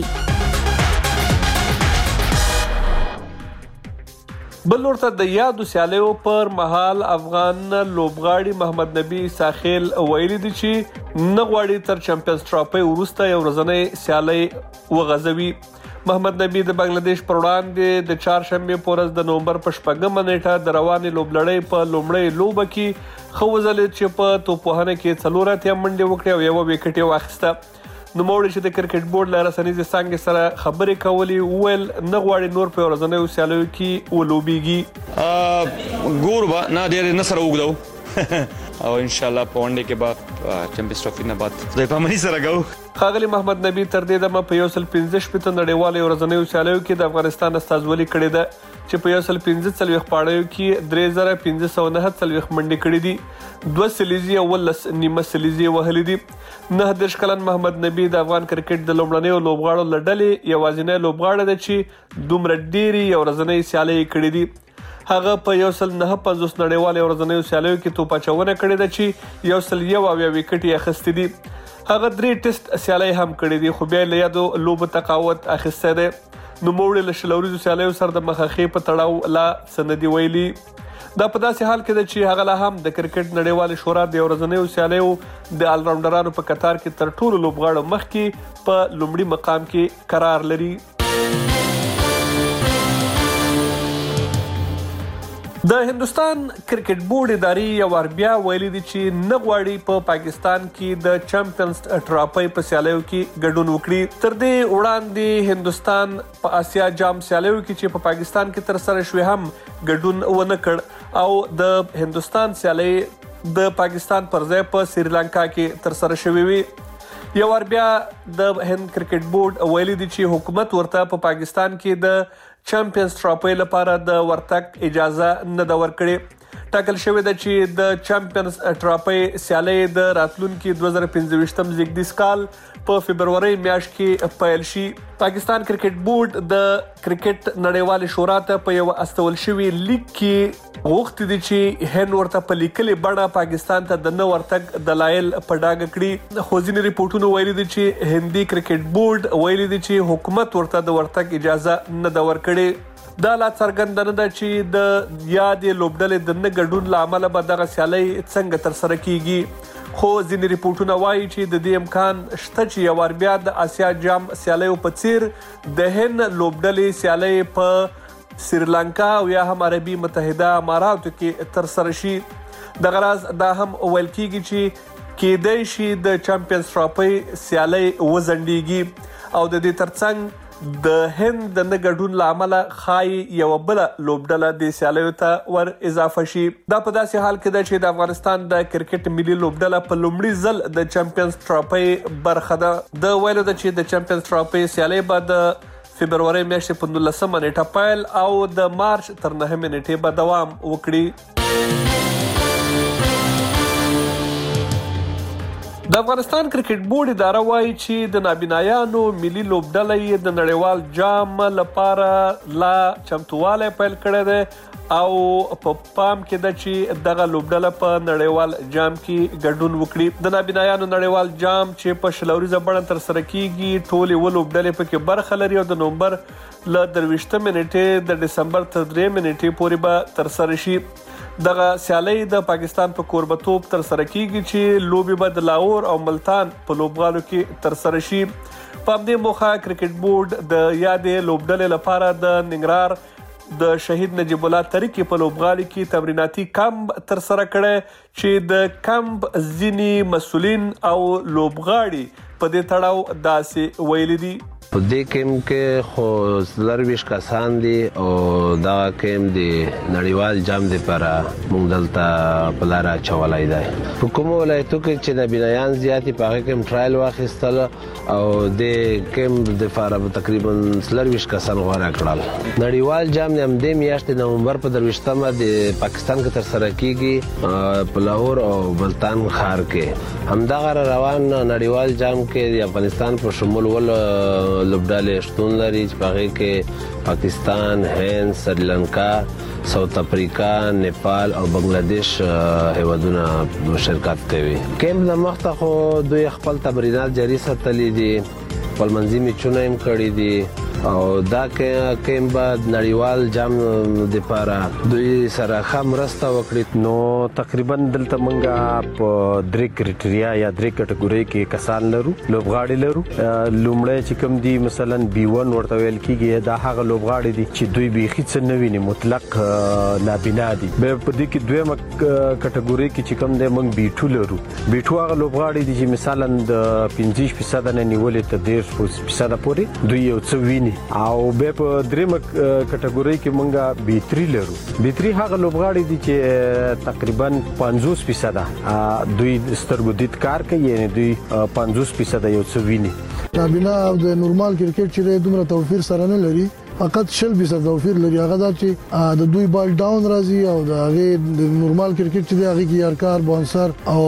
بل ورته د یادو سیالیو پر مهال افغان لوبغاړي محمد نبی ساخیل ویلي دي چې نه غواړي تر چمپیونز ټرافي وروسته یو ورځنۍ سیالۍ وغځوي. محمد نبی د بنگلاديش پر وړاندې د چهارشنبې په ورځ د نومبر په شپږمه نیټه د روانې لوبلړۍ په لومړۍ لوبه کې ښه وځلېد چې په توپوهنه کې څلور اتیا منډې وکړې او یوه وکټ یې واخیسته. نوموړي چې د کرکټ بورډ له رسنیزې څانګې سره خبرې کولې وویل نه غواړي نور په ورځنیو سیالیو کې ولوبېږي. ګورو به نه ډېر نه سره اوږدو او ان شاء الله په ونډې کې به چمپیونز ټرافي نه بعد خدای پاماني سره کوو. ښاغلي محمد نبی تر دې دمه په یو سل پنځه شپېته نړیوالو ورځنیو سیالیو کې د افغانستان استازولي کړې ده چې په یو سل پنځه څلوېښت پاړیو کې درې زره پنځه سوه نهه څلوېښت منډې کړې دي. دوه سلیزې او اوولس نیمه سلیزې وهلې دي. نهه دېرش کلن محمد نبی د افغان کرکټ د لومړنیو لوبغاړو له ډلې یوازینی لوبغاړی دی چې دومره ډېرې یو ورځنۍ سیالۍ کړې دي. هغه په یو سل نهه پنځوس نړیوالو ورځنیو سیالیو کې توپ اچونه کړې ده چې یو سل یو اویا وکټ یې اخیستي دي. هغه درې ټیسټ سیالۍ هم کړې دي خو بیا له یادو لوبو تقاوت اخیستی دی. نوموړي له شل اوریزو سیالیو سره د مخاخې په تړاو لا څه نه دي ویلي. دا په داسې حال کې ده چې هغه لا هم د کرکټ نړیوالې شورا د ورځنیو سیالیو د آلراونډرانو په کتار کې تر ټولو لوبغاړو مخکې په لومړي مقام کې قرار لري. د هندستان کرکټ بورډ اداري یو وار بیا ویلي دي چې نه غواړي په پاکستان کې د چمپیونز ټرافي په سیالیو کې ګډون وکړي. تر دې وړاندې هندستان په آسیا جام سیالیو کې چې په پاکستان کې تر سره شوې هم ګډون ونه کړ او د هندستان سیالۍ د پاکستان پر ځای په سریلانکا کې تر سره شوې وي. یو وار بیا د هند کرکټ بورډ ویلي دي چې حکومت ورته په پاکستان کې د چمپیونز ټرافي لپاره د ورتګ اجازه نه ده ورکړې. ټاکل شوې ده چې د چمپیونز ټرافي سیالۍ د راتلونکي دوه زره پنځه ویشتم زیږدیز کال په فبرورۍ میاشت کې پیل شي. پاکستان کرکټ بورډ د کرکټ نړیوالې شورا ته په یو استول شوي لیک کې غوښتي دي چې هند ورته په لیکلې بڼه پاکستان ته د نه ورتګ دلایل په ډاګه کړي. خو ځینې ریپورټونه ویلي دي چې هندي کرکټ بورډ ویلي دي چې حکومت ورته د ورتګ اجازه نه ده ورکړې. دا لا څرګنده نه ده چې د یادې لوبډلې د نه ګډون له امله به دغه سیالۍ څنګه ترسره کیږي. خو ځینې ریپورټونه وایي چې د دې امکان شته چې یو وار بیا د آسیا جام سیالیو په څیر د هند لوبډلې سیالۍ په سریلانکا او یا هم عربي متحده اماراتو کې ترسره شي. دغه راز دا هم ویل کیږي چې کېدای شي د چمپیونز ټرافي سیالۍ وځنډیږي او د دې ترڅنګ د هند د نه ګډون له امله ښایي یوه بله لوبډله دې سیالیو ته ور اضافه شي. دا په داسې حال کې ده چې د افغانستان د کرکټ ملي لوبډله په لومړي ځل د چمپیونز ټرافي برخه ده. د ویلو ده چې د چمپیونز ټرافي سیالۍ به د فبرورۍ میاشتې په نولسمه نیټه پیل او د مارچ تر نهمې نیټې به دوام وکړي. د افغانستان کرکټ بورډ اداره وایي چې د نابینایانو ملي لوبډله یې د نړیوال جام لپاره لا چمتووالی پیل کړی دی او په پام کې ده چې دغه لوبډله په نړیوال جام کې ګډون وکړي. د نابینایانو نړیوال جام چې په شل اوریزه بڼه ترسره کیږي ټولې اووه لوبډلې پکې برخه لري او د نومبر له درویشتمې نیټې د ډسمبر تر درېیمې نیټې پورې به ترسره شي. دغه سیالي د پاکستان په کوربتوب تر سره کیږي چې لوبي به د لاهور او ملتان په لوبغالو کې تر سره شي. په همدې موخه کرکټ بورډ د یادې لوبډلې لپاره د ننګرهار د شهید نجیب الله تریکی په لوبغالي کې تمریناتي کمپ تر سره کړی چې د کمپ ځینې مسؤلین او لوبغاړي په دې تړاو داسې ویلي دي. په دې کیمپ کې خو څلرویشت کسان دي او دا کیمپ د نړیوال جام لپاره موږ دلته په لاره اچولی دی. په کومو ولایتو کې چې نابینایان زیاتې په هغه کې ټرایل واخیستل او د کیمپ دپاره به تقریبا څلرویشت کسان غوره کړل. نړیوال جام د همدې میاشتې نومبر په درویشتمه د پاکستان کې ترسره کیږي په لاهور او ملتان ښار کې. همدغه روان نړیوال جام کې د افغانستان په شمول ول لوبډلې شتون لري چې په هغې کې پاکستان، هند، سریلانکا، ساوت افریقا، نیپال او بنگلادیش هیوادونه شرکت کوي. کیمپ نه مخته خو دوی خپل تمرینات جاري ساتلي دي، خپل منځي میچونه هم کړي دي او دا کیمپ به نړیوال جام دپاره دوی سره ښه مرسته وکړي. نو تقریبا دلته موږ په درې کرایټریا یا درې کټګورۍ کې کسان لرو، لوبغاړي لرو. لومړی چې کوم دي مثلا بي ون ورته ویل کیږي، دا هغه لوبغاړي دي چې دوی بیخي څه نه ویني، مطلق نابینا دي. بیا په دې کې دویمه کټګورۍ کې چې کوم دی موږ بي ټو لرو. بي ټو هغه لوبغاړي دي چې مثلا د پنځه فیصده نه نیولې تر دېرش فیصده پورې دوی یو څه ویني. او به په دریمه کټګورۍ کې مونږه بي تری لرو. بي تری هغه لوبغاړي دي چې تقریبا پنځوس فیصده دوی سترګو دید کار کوي، یعنی دوی پنځوس فیصده یو څه ویني. نابینا د نورمال کرکټ چې دومره توفیر سره نه لري، فقط شل فیصد توفیر لري. هغه دا چې د دوی بال ډاون راځي او د هغه د نورمال کرکټ چې دی هغه کې یارکار، بونسر او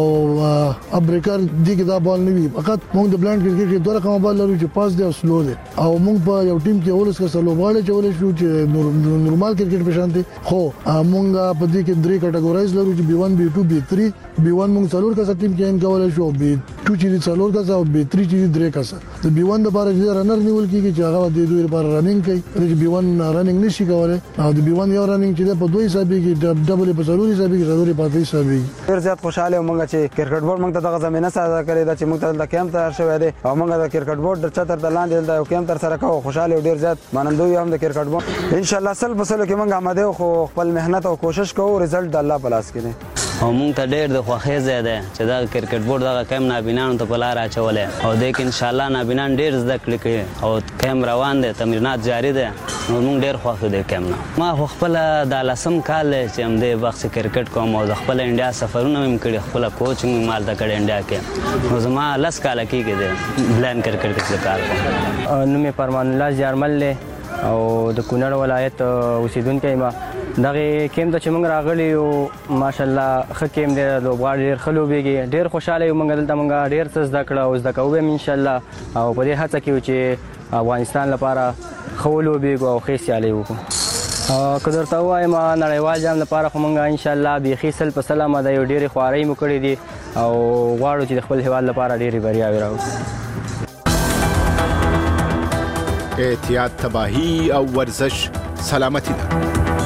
ابریکر دي کې دا بال نه وي. فقط موږ د بلایند کرکټ کې دوه رقم بال لرو چې پاس دی او سلو دی. او موږ په یو ټیم کې اولس کسه لوبغاړي چولې شو چې نورمال کرکټ په شان دي. خو موږ په دې کې درې کټګورایز لرو چې بي ون، بي ټو، بي تری. بي ون موږ څلور کسه ټیم کې ان کولای شو، بي ټو چې څلور کسه او بي تری چې درې کسه. د بي ون د لپاره چې رنر نیول کیږي چې هغه د دوی لپاره رننګ کوي. د بي ون رننګ نشي کولای او د بي ون یو رننګ چې په دوه حسابي کې ډبل په ضروري حسابي کې ضروري پاتې حسابي. ډیر زیات خوشاله ومنګ چې کرکټ بورډ موږ ته دغه زمينه ساده کړې ده چې موږ ته د کیمپ تر شوې ده او موږ د کرکټ بورډ د چتر د لاندې د کیمپ تر سره کوو. خوشاله ډیر زیات مانندوی هم د کرکټ بورډ ان شاء الله سل په سل کې موږ آماده خو خپل مهنت او کوشش کوو، رزلټ د الله په لاس کې دی. او موږ ته ډېر د خوښۍ ځای دی چې دا کرکټ بورډ دغه کیم نابینانو ته په لاره اچولی او دی کې انشاءالله نابینان ډېر زده کړې کوي او کیم روان دی، تمرینات جاري دی. نو موږ ډېر خوښ یو دی کیم نه. ما خو خپله دا لسم کال دی چې همدې وخت کرکټ کوم او د خپله انډیا سفرونه مې کړي، خپله کوچ مې مالته کړی انډیا کې. نو زما لس کاله کېږي دی بلاین کرکټ کې چې کار کوم. نوم یې فرمان الله زیارمل دی او د کونړ ولایت اوسېدونکی یم. دغه کیم ته چې موږ راغلي یو ماشاءالله ښه کیم دی، لوبغاړي ډېر ښه لوبېږي. ډېر خوشحاله یو موږ دلته موږ ډېر څه زده کړه او زده کوو به م انشاءالله او په دې هڅه کې یو چې افغانستان لپاره ښه ولوبېږو او ښې سیالۍ وکړو. که درته ووایم نړیوال جام لپاره خو موږ انشاءالله بیخي سل په سل اماده یو ډېرې خوارۍ مو کړې دي او غواړو چې د خپل هېواد لپاره ډېرې بریاوې راوړو. احتیاط، تباهي او ورزش سلامتی ده.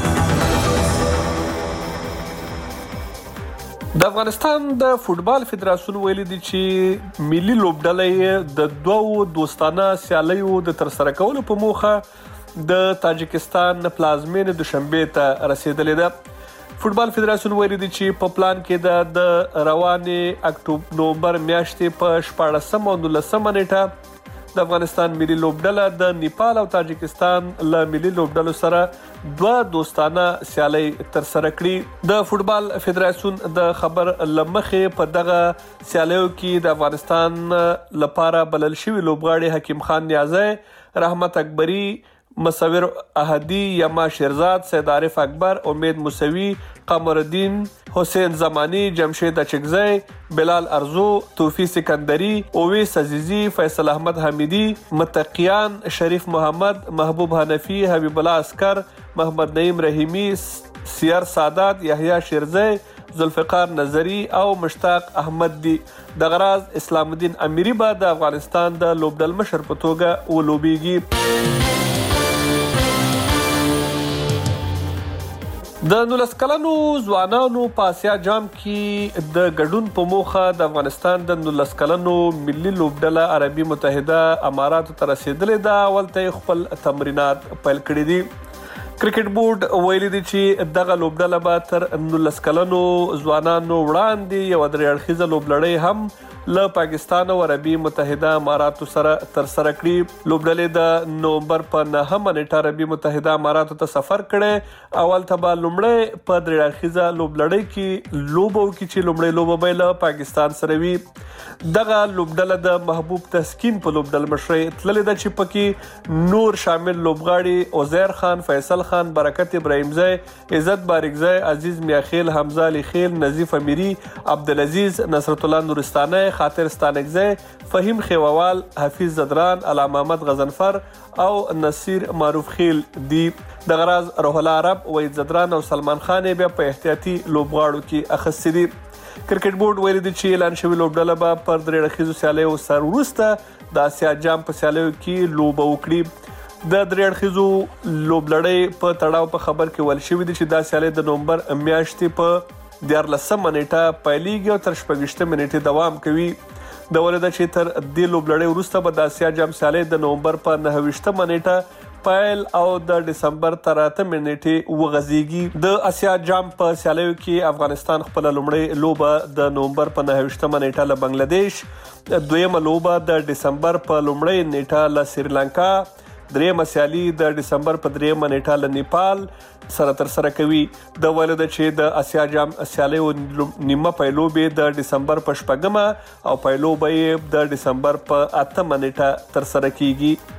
د افغانستان د فوټبال فدراسیون ویلي دي چې ملي لوبډلې د دوو دوستانه سیالیو د ترسره کولو په موخه د تاجکستان پلازمینې دوشنبه ته رسیدلې ده. فوټبال فدراسیون ویلي دي چې په پلان کې د روانې اکتوبر نومبر میاشتې په شپاړسمه او نولسمه نیټه د افغانستان ملي لوبډله د نیپال او تاجکستان له ملي لوبډلو سره دوه دوستانه سیالۍ ترسره کړي. د فوټبال فدراسیون د خبر له مخې په دغه سیالیو کې د افغانستان لپاره بلل شوي لوبغاړي حکیم خان نیازی، رحمت اکبری، مصور احدی، یما شیرزاد، سید عارف اکبر، امید موسوی، قمر الدین، حسین زمانی، جمشید اچکزی، بلال ارزو، توفی سکندری، اویس عزیزی، فیصل احمد حمیدی، متقیان، شریف محمد، محبوب حنفی، حبیب الله اسکر، محمد نعیم رحیمی، سیر سادات، یحیی شیرزی، ذوالفقار نظری او مشتاق احمد دی. د غراز اسلام الدین امیری به د افغانستان د لوبډل مشر په توګه ولوبیږي. د نولس کلنو ځوانانو په آسیا جام کې د ګډون په موخه د افغانستان د نولس کلنو ملي لوبډله عربي متحده اماراتو ته رسیدلې ده. اول ته خپل تمرینات پیل کړي دي. کرکټ بورډ ویلي دی چې دغه لوبډله به تر نولس کلنو ځوانانو وړاندې یو درې اړخیزه لوبلړۍ هم له پاکستان او عربي متحده اماراتو سره ترسره کړي. لوبډلې د نومبر په نهمه نیټه عربي متحده اماراتو ته سفر کړی. اول ته به لومړی په درې اړخیزه لوبلړۍ کې لوبه وکړي چې لومړی لوبه به له پاکستان سره وي. دغه لوبډله د محبوب تسکین په لوبډل مشرۍ تللې ده چې پکې نور شامل لوبغاړي عزیر خان، فیصل خان، برکت ابراهیمزی، عزت بارکزی، عزیز میاخیل، حمزه علی خیل، نظیف امیری، عبدالعزیز، نصرت الله نورستانه، خاطر ستانکزی، فهیم خیووال، حفیظ زدران، علامه محمد غزنفر او نصیر معروف خیل دي. دغه راز روح الله عرب، وحید زدران او سلمان خان بیا په احتیاطي لوبغاړو کې اخیستي دي. کرکټ بورډ ویلي دی چې اعلان شوی لوبډله به پر درې اړخیزو سیالیو سر وروسته د آسیا جام په سیالیو کې لوبه وکړي. د درې اړخیزو لوبلړۍ په تړاو په خبر کې ویل شوي دي چې دا سیالۍ د نومبر میاشتې په دیارلسمه نیټه پیلیږي او تر شپږویشتمې نیټې دوام کوي. د ولې ده چې تر دې لوبلړۍ وروسته به د آسیا جام سیالۍ د نومبر په نهه ویشتمه نیټه پیل او د ډسمبر تر اتمې نیټې وغځیږي. د آسیا جام په سیالیو کې افغانستان خپل لومړی لوبه د نومبر په نهه ویشتمه نیټه له بنگلادیش، دویمه لوبه د ډسمبر په لومړۍ نیټه له سریلانکا، دریمه سیالي د ډسمبر په دریمه نیټه له نیپال سره ترسره کوي. د ویل ده چې د آسیا جام سیالیو نیمه پیلوبې د ډسمبر په شپږمه او پیلوبې د ډسمبر په اتمه نیټه ترسره کیږي.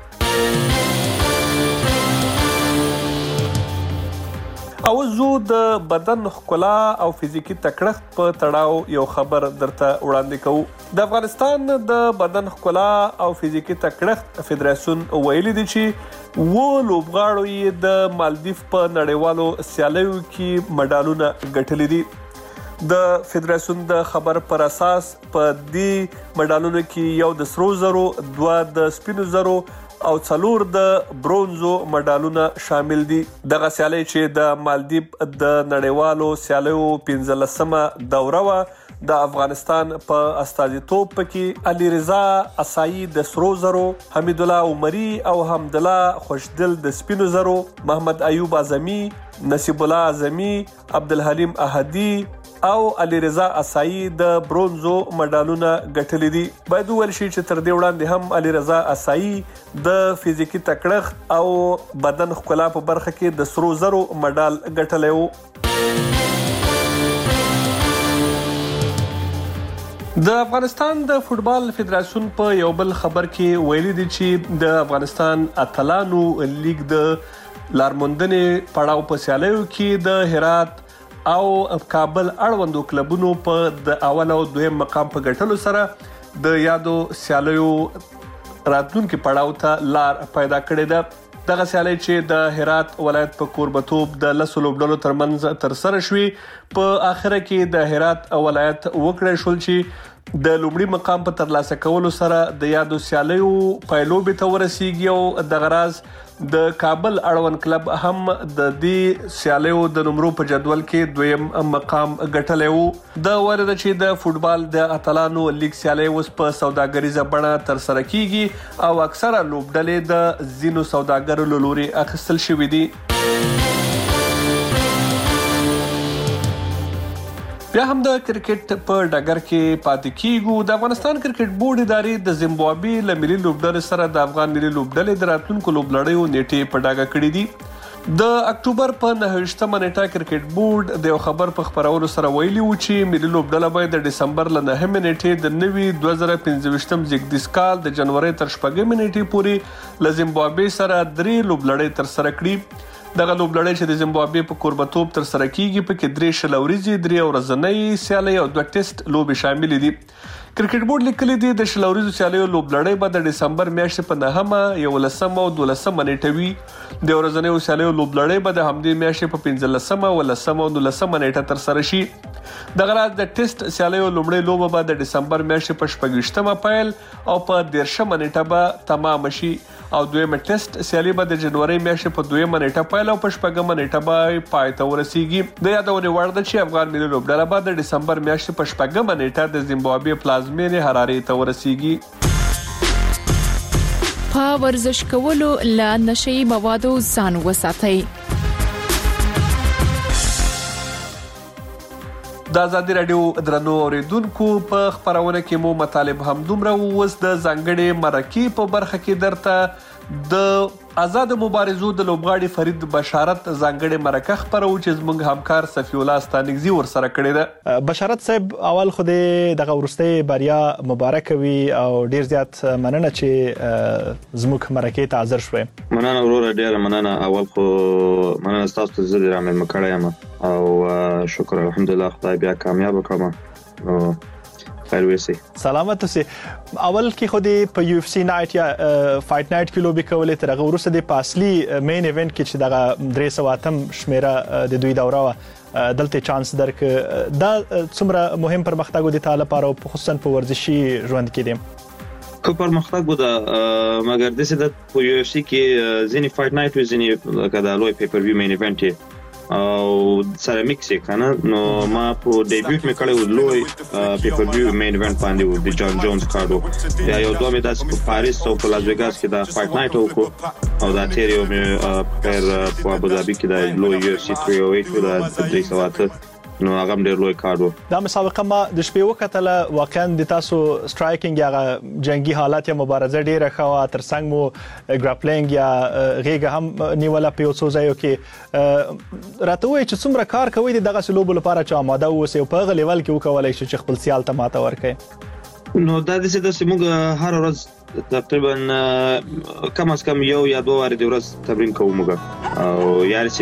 او زه د بدن ښکلا او فزیکی تکړښت په تړاو یو خبر درته وړاندې کوم. د افغانستان د بدن ښکلا او فزیکی تکړښت فدراسیون ویلي دی چې و لوبغاړو یې د مالدیف په نړیوالو سیالیو کې مډالونه ګټلي دي. د فدراسیون د خبر پر اساس په دې مډالونو کې یو د سرو زرو، دوه د سپینو زرو او څلور د برونزو مډالونه شامل دي. دغه سیالي چې د مالدیپ د نړیوالو سیالیو پنځلسمه دوره وه، د افغانستان په استازیتوب پکې علي رضا اسایی د سرو زرو، حمید الله عمری او حمدالله خوشدل د سپینو زرو، محمد ایوب اعظمي، نصیب الله اعظمي، عبدالحلیم احدی او علي رضا اسایی د برونزو مډالونه ګټلي دي. باید وویل شي چې تر دې وړاندې هم علي رضا اسایی د فزیکی تکړښت او بدن ښکلا په برخه کې د سرو زرو مډال ګټلی و. د افغانستان د فوټبال فدراسیون په یو بل خبر کې ویلي دي چې د افغانستان اتلانو لیګ د لارموندنې پړاو په سیالیو کې د هرات او کابل اړوندو کلبونو په د اول او دویم مقام په ګټلو سره د یادو سیالیو راتلونکي پړاو ته لار پیدا کړې ده. دغه سیالي چې د هرات ولایت په کوربتوب د لسو لوبډلو ترمنځ ترسره شوې، په اخره کې د هرات ولایت وکړی شول چې د لومړي مقام په ترلاسه کولو سره د یادو سیالیو پیلوبې ته ورسیږي او د غراز د کابل اړوند کلب هم د دې سیالیو د نمرو په جدول کې دویم مقام ګټلی وو. د ورده چې د فوټبال د اتلانو لیګ سیالي اوس په سوداګریزه بڼه ترسره کیږي او اکثره لوبډلې د ځینو سوداګرو له لوري اخیستل شوي دي. بیا هم د کرکټ په ډګر کې پاتې کیږو. د افغانستان کرکټ بورډ ادارې د زیمبابوې له ملي لوبډلې سره د افغان ملي لوبډلې د راتلونکو لوبلړیو نیټې په ډاګه کړې دي. د اکتوبر په نهه ویشتمه نیټه کرکټ بورډ د یو خبر په خبرولو سره ویلي و چې ملي لوبډله به د ډسمبر له نهمې نیټې د نوي دوه زره پنځه ویشتم زیږدیز کال د جنوري تر شپږمې نیټې پورې له زیمبابوې سره درې لوبلړۍ ترسره کړي. دغه لوبلړۍ چې د زیمبابوې په کوربتوب ترسره کیږي پکې درې شل ورځې، درې ورځنۍ سیالۍ او دوه ټیسټ لوبې شاملې دي. کرکټ بورډ لیکلي دي د شل ورځو سیالیو لوبلړۍ به د ډسمبر میاشتې په نهمه، یولسمه او دولسمه نیټه وي. د ورځنیو سیالیو لوبلړۍ به د همدې میاشتې په پنځلسمه، ولسمه او دولسمه نیټه ترسره شي. دغه راز د ټیسټ سیالیو لومړۍ لوبه به د ډسمبر میاشتې په شپږ ویشتمه پیل او په دیرشمه نیټه به تمام شي او دویمه ټیسټ سیالي به د جنوري میاشتې په دویمه نیټه پیل او په شپږمه نیټه به پای ته ورسیږي. د یادونې وړ ده چې افغان ملي لوبډله به د ډسمبر میاشتې په شپږمه نیټه د زیمبابوې پلازمینې حرارې ته ورسیږي. په ورزش کولو له نشئی موادو ځان وساتئ. د ازادي رادیو درنو اوریدونکو په خبرونه کې مو مطالب هم دومره ووس د ځانګړي مرکې په برخه کې درته د آزاد مبارزو د لوبغاړي فرید بشارت ځانګړي مرکه خبرو چې زموږ همکار صفی الله ستانګزي ور سره کړی ده. بشارت صاحب اول خو دغه ورسته بریا مبارک وي او ډیر زیات مننه چې زموږ مرکې ته حاضر شوي. مننه وروره ډیر مننه. اول خو مننه تاسو ته زه رامل مکړم او شکر الحمدلله خدای بیا کامیاب کړم. خیر وسی سلامت اوسئ. اول کې خو د په یو اف سی نایټ یا فایټ نایټ کې لوبي کولې تر هغه وروسته د پاسلی مین ایونت کې چې دغه درې سوه اتم شمیره د دوی دوره دلته چانس درک دا څومره مهم پرمختګ دی تعالی لپاره او خصوصا په ورزشي ژوند کې دی. کو پرمختګ ودا مګر د څه د په یو اف سی کې ځینی فایټ نایټ و ځینی کدا لوی پیپر ویو مین ایونت او سره میکس کنه نو ما په ډیبیوټ مې کړی و لوی پیپر ویو مین ایونت باندې و د جان جونز کارډو بیا یو دوه مې داس په پاریس او په لاس ویګاس کې دا فایټ نایټ وکړو او دا تیریو مې پر په ابوظبي کې دا لوی یو سی تhree oh eight دا درې سوه اته نو هغه ډېر لوی کار و. دا مسابقه ما د شپې وکتله واقعا د تاسو سټرایکینګ یا جنگي حالات یا مبارزه ډیره ښه تر څنګ مو ګراپلینګ یا غیګه هم نیوله په یو څو ځایو کې راته وایي چې څومره کار کوي دغه سلوب لپاره چې آماده اوسئ په هغه لیول کې وکولای شي چې خپل سیال ته ماته ورکړي. نو دا د څه د سیموږ هر ورځ تقریبا کم از کم یو یا دوه واره د ورځ تمرین کوو موږ او یار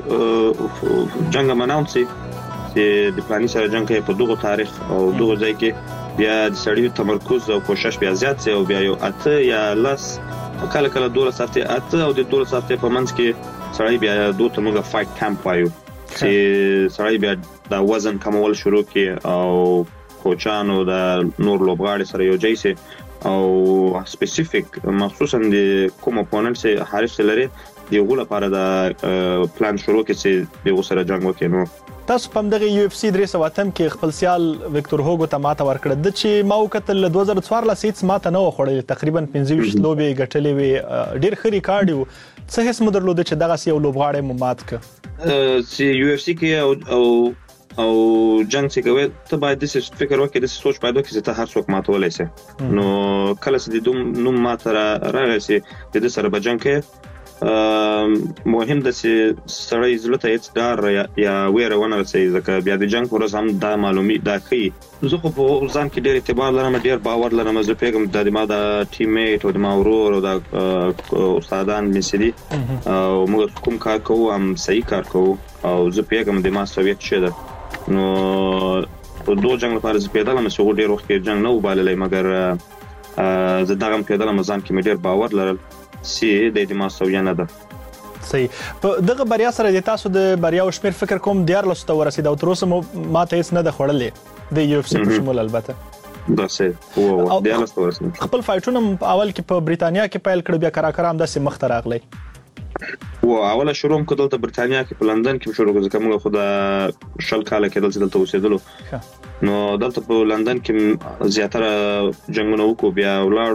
چې جنگ مناونسي چې د پلاني سره جنگ کوي په دغه تاریخ او دغه ځای کې بیا د سړیو تمرکز او کوشش بیا زیات شي او بیا یو اته یا لس کله کله دوه ساعته اته او د دوه ساعته په منځ کې سړی بیا دوه تمغه فایټ کیمپ وایو چې سړی بیا د وزن کمول شروع کړي او کوچانو د نور لوبغاړي سره یو ځای شي او سپیسیفیک مخصوصا د کوم اپوننټ سره حارس لري دیغه لپاره د پلان شروع کړي چې دیغه سره جنگ وکړي. نو تاسو په دغه یو اف سی درې سوه اتم کې خپل سیال وکټور هوګو ته ماته ورکړه د چې ما وکتل دوه زره څوارلس هیڅ ماته نه وخوړل تقریبا پنځه ویشت لوبې ګټلې وي ډیر ښه ریکارډ و. څه هیڅ مو درلود چې دغه یو لوبغاړی مو مات ک چې یو اف سی کې او او جنگ چې کوي ته باید د فکر وکړې د سوچ پیدا کړې چې ته هر څوک ماتولای شي. نو کله چې د دوم نوم ماته راغی چې د سره بجنګ کې مهم ده چې سړی زړه ته هیڅ ډار یا ویره ونه رسي ځکه بیا د جنگ پر ورځ هم دا معلومي دا کوي. زه خو په ځان کې ډېر اعتبار لرم ډېر باور لرم زه پیغام د ما د ټیم میټ او د ما ورور او د استادان مسلي او موږ کوم کار کوو هم صحیح کار کوو او زه پیغام د ما سویت شه ده نو په دوه جنگ لپاره زه پیدل هم څو ډېر وخت کې جنگ نه وباللې مګر زه دغه پیدل هم ځان کې مې ډېر باور لرل سي د دې ما سویا نه ده. صحیح. په دغه بریا سره د تاسو د بریا او شمیر فکر کوم ډیر لسته ورسید او تر اوسه ما ته هیڅ نه ده خوړلې د یو اف سی په شمول البته. دا څه وو ډیر لسته ورسید. خپل فایټونه اول کې په بریتانیا کې پیل کړ بیا کرا کرا هم داسې مخ ته راغلی. و اوله شروع کوم دلته بریتانیا کې په لندن کې شروع کوم ځکه موږ خو د شل کال کې دلته دلته اوسېدلو نو دلته په لندن کې زیاتره جنگونه وکړو بیا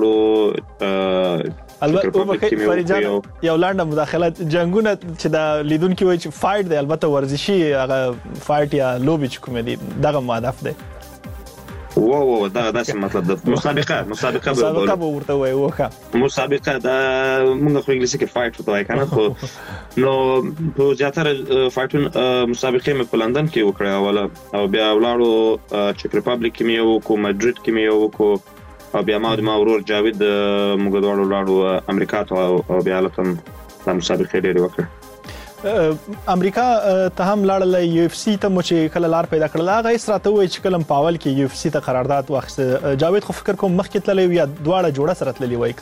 ولاړو. البته فریجان یو لاندې مداخله جنگونه چې د لیدونکو وایي چې فایټ دی البته ورزشي هغه فایټ یا لوبي چې کوم دي دغه هدف دی. وو وو دا داسې مطلب د مسابقه مسابقه مسابقه به ورته وایي وکړه مسابقه دا موږ خو انګلیسي کې فایټ وته وایي کنه خو نو په زیاتره فایټون مسابقه مې په لندن کې وکړه اوله او بیا ولاړو چک ریپابلیک کې مې وکړو مدرید کې مې وکړو او بیا ما د ما ورور جاوید موږ دوه ولاړو امریکا ته او بیا لته د مسابقه لري وکړه. امریکا ته هم لاړل یو اف سی ته مو چې کله لار پیدا کړل هغه یې راته وایي چې کله پاول کې یو اف سی ته قرارداد واخیسته جاوید خو فکر کوم مخکې تللی یا دواړه جوړه سره تللی وایي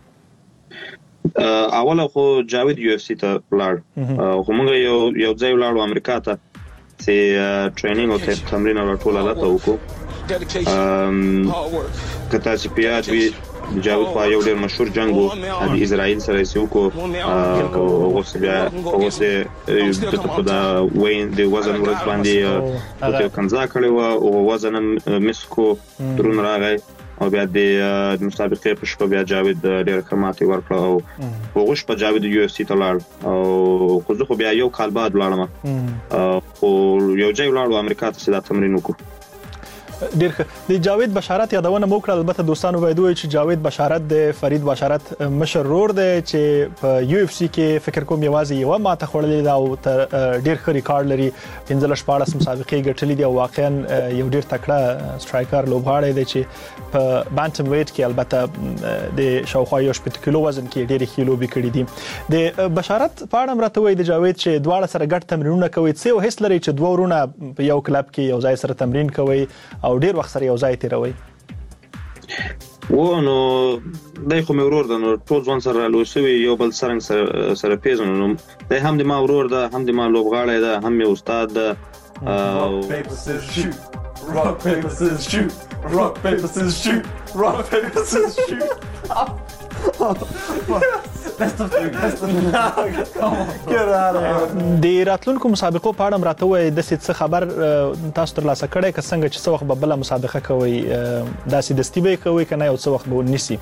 څنګه؟ اوله خو جاوید یو اف سی ته لاړ خو موږ یو یو ځای ولاړو امریکا ته چې ټریننګ او تمرین او ټول حالت وکړو. کته چې پیاج وی د جاوید خو یو ډیر مشهور جنگ وو د اسرائیل سره یې وکړو او اوس بیا اوس د د وین د وزن ورځ باندې په کنزا کړی و او وزن مسکو درون راغی او بیا د مسابقې په شپه بیا جاوید ډیر کماتې ورکړه او هغه شپه جاوید یو اف سی ته لاړ او خو زه خو بیا یو کال بعد لاړم او یو ځای لاړو امریکا ته دا تمرین وکړو. ډیر د جاوید بشارت یادونه مو کړل. البته دوستانو باید وایي چې جاوید بشارت د فرید بشارت مشر رور دی چې په یو اف سی کې فکر کوم یوازې یو ماته خورلې دا او ډیر ښه ریکارډ لري پنځه شپاړس مسابقې ګټلې دي او واقعا یو ډیر تکړه سټرایکر لوبغاړی دی چې په بانټم ویټ کې البته د شاوخوا یو شپږ کیلو وزن کې ډیر ښه لوبي کړې دي. د بشارت په اړه راته وایي د جاوید چې دواړه سره ګډ تمرینونه کوي څه او هیڅ لري چې دوه ورونه په یو کلب کې یو ځای سره تمرین کوي او ډیر وخت سره یو ځای تیروي. و نو دای خو مې ورور ده نو ټول ځوان سره لوسوي یو بل سره سره سره پیژنو نو دای هم د ما ورور ده هم د ما لوبغاړی ده هم مې استاد ده. Rock, paper, scissors, shoot. Rock, paper, scissors, shoot. Rock, paper, scissors, shoot. Best of three, best of three. Come on, get out of here. د راتلونکو مسابقو په اړه راته وایي د څه خبر تاسو تر لاسه کړی که څنګه چې څو وخت به بل مسابقه کوي داسې دستی به کوي کنه یو څو وخت به ونیسي.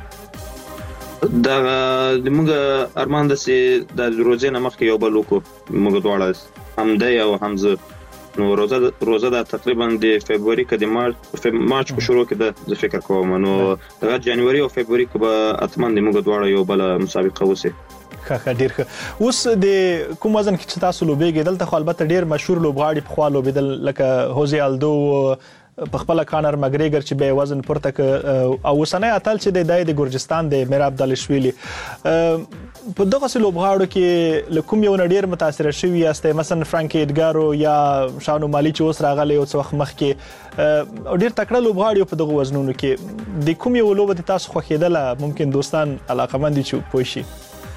دا د موږ ارمان د سي د روزه نه مخکې یو بل وکړو موږ دواړه هم دی او هم زه نو روزه روزه دا تقریبا د فبراير کې د مارچ مارچ په شروع کې د فکر کوم نو د جنوري او فبراير کې به اتمن د موږ دواړه یو بل مسابقه وسی. ښه ډیر ښه. اوس د کوم وزن کې چې تاسو لوبېږئ دلته خو البته ډیر مشهور لوبغاړي په خوا لوبېدل لکه هوزي الدو په خپل کانر مګریګر چې به وزن پورته ک او وسنه اتل چې د د ګورجستان د میراب دالشویلی په دغه لوبغاړو کې لکوم یو نډیر متاثر شوی است مثلا فرانکی اډګارو یا شانو مالی چې اوس راغلی او څو وخت مخکې ډیر تکړه لوبغاړي په دغه وزنونو کې د کوم یو لوبه د تاسو خوښیدله ممکن دوستان علاقمند چې پوه شي.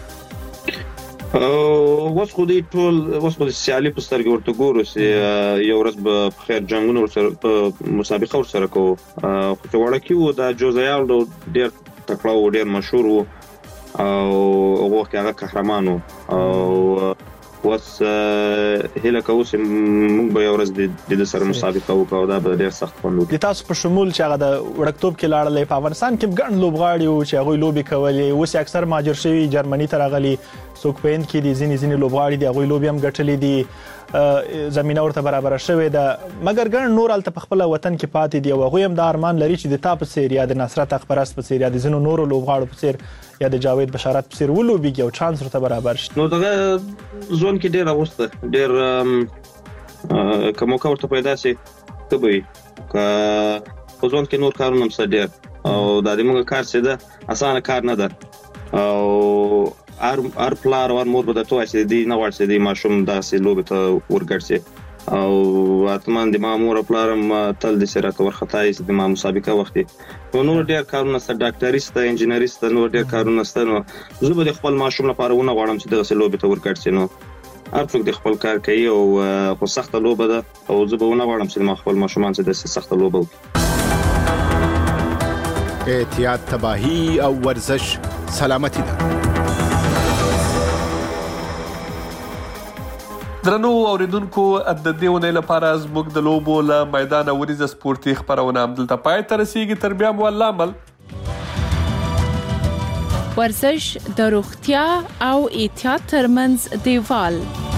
اوس خو دې ټول اوس خو د سیالي په سترګې ورته ګورو چې یو ورځ به په خیر جنګونه ورسره په مسابقه ورسره کوو خو چې وړکي وو دا جوزیال ډېر تکړه و ډېر مشهور و او هغه کې هغه قهرمان و او اوس هله کوو چې موږ به یو ورځ د سره مسابقه وکړو دا به ډېر سخت خوند وکړي. د تاسو په شمول چې هغه د وړکتوب کې لاړلې په افغانستان کې ګڼ لوبغاړي وو چې هغوی لوبې کولې اوس اکثر مهاجر شوي جرمني ته راغلي څوک په هند کې دي ځینې ځینې لوبغاړي دي هغوی لوبې هم ګټلې دي زمینه ورته برابره شوې ده مګر ګڼ نور هلته په خپله وطن کې پاتې دي او هغوی هم دا ارمان لري چې د تا په څېر یا د نصرت اخپرست په څېر یا د ځینو نورو لوبغاړو په څېر یا د جاوید بشارت په څېر ولوبېږي او چانس ورته برابر شي. نو دغه ځوان کې ډېر اغوسته ډېر که موقع ورته پیدا شي ښه به وي که په ځوان کې نور کارونه هم شته ډېر او دا د موږ کار چې ده اسانه کار نه ده او هر پلار او هر مور به درته وایي چې دوی نه غواړي چې دوی ماشوم داسې لوبې ته ورګرځي او حتما د ما مور او پلار هم تل داسې راته ورخطایي چې د ما مسابقه وخت نو نور ډېر کارونه شته ډاکټري شته انجینري شته نور ډېر کارونه شته نو زه به د خپل ماشوم لپاره ونه غواړم چې داسې لوبې ته ورګرځي نو هر څوک د خپل کار کوي او خو سخته لوبه ده او زه به ونه غواړم چې ما خپل ماشومان چې داسې سخته لوبه وکړي. احتیاط تباهي او ورزش سلامتی ده. درنو اوریدونکو د دې ونې لپاره زموږ د لوبو له میدان وریځ سپورتي خبرونه همدلته پای ته رسیږي تر بیا مو الله عمل. ورزش د روغتیا او احتیاط ترمنځ دیوال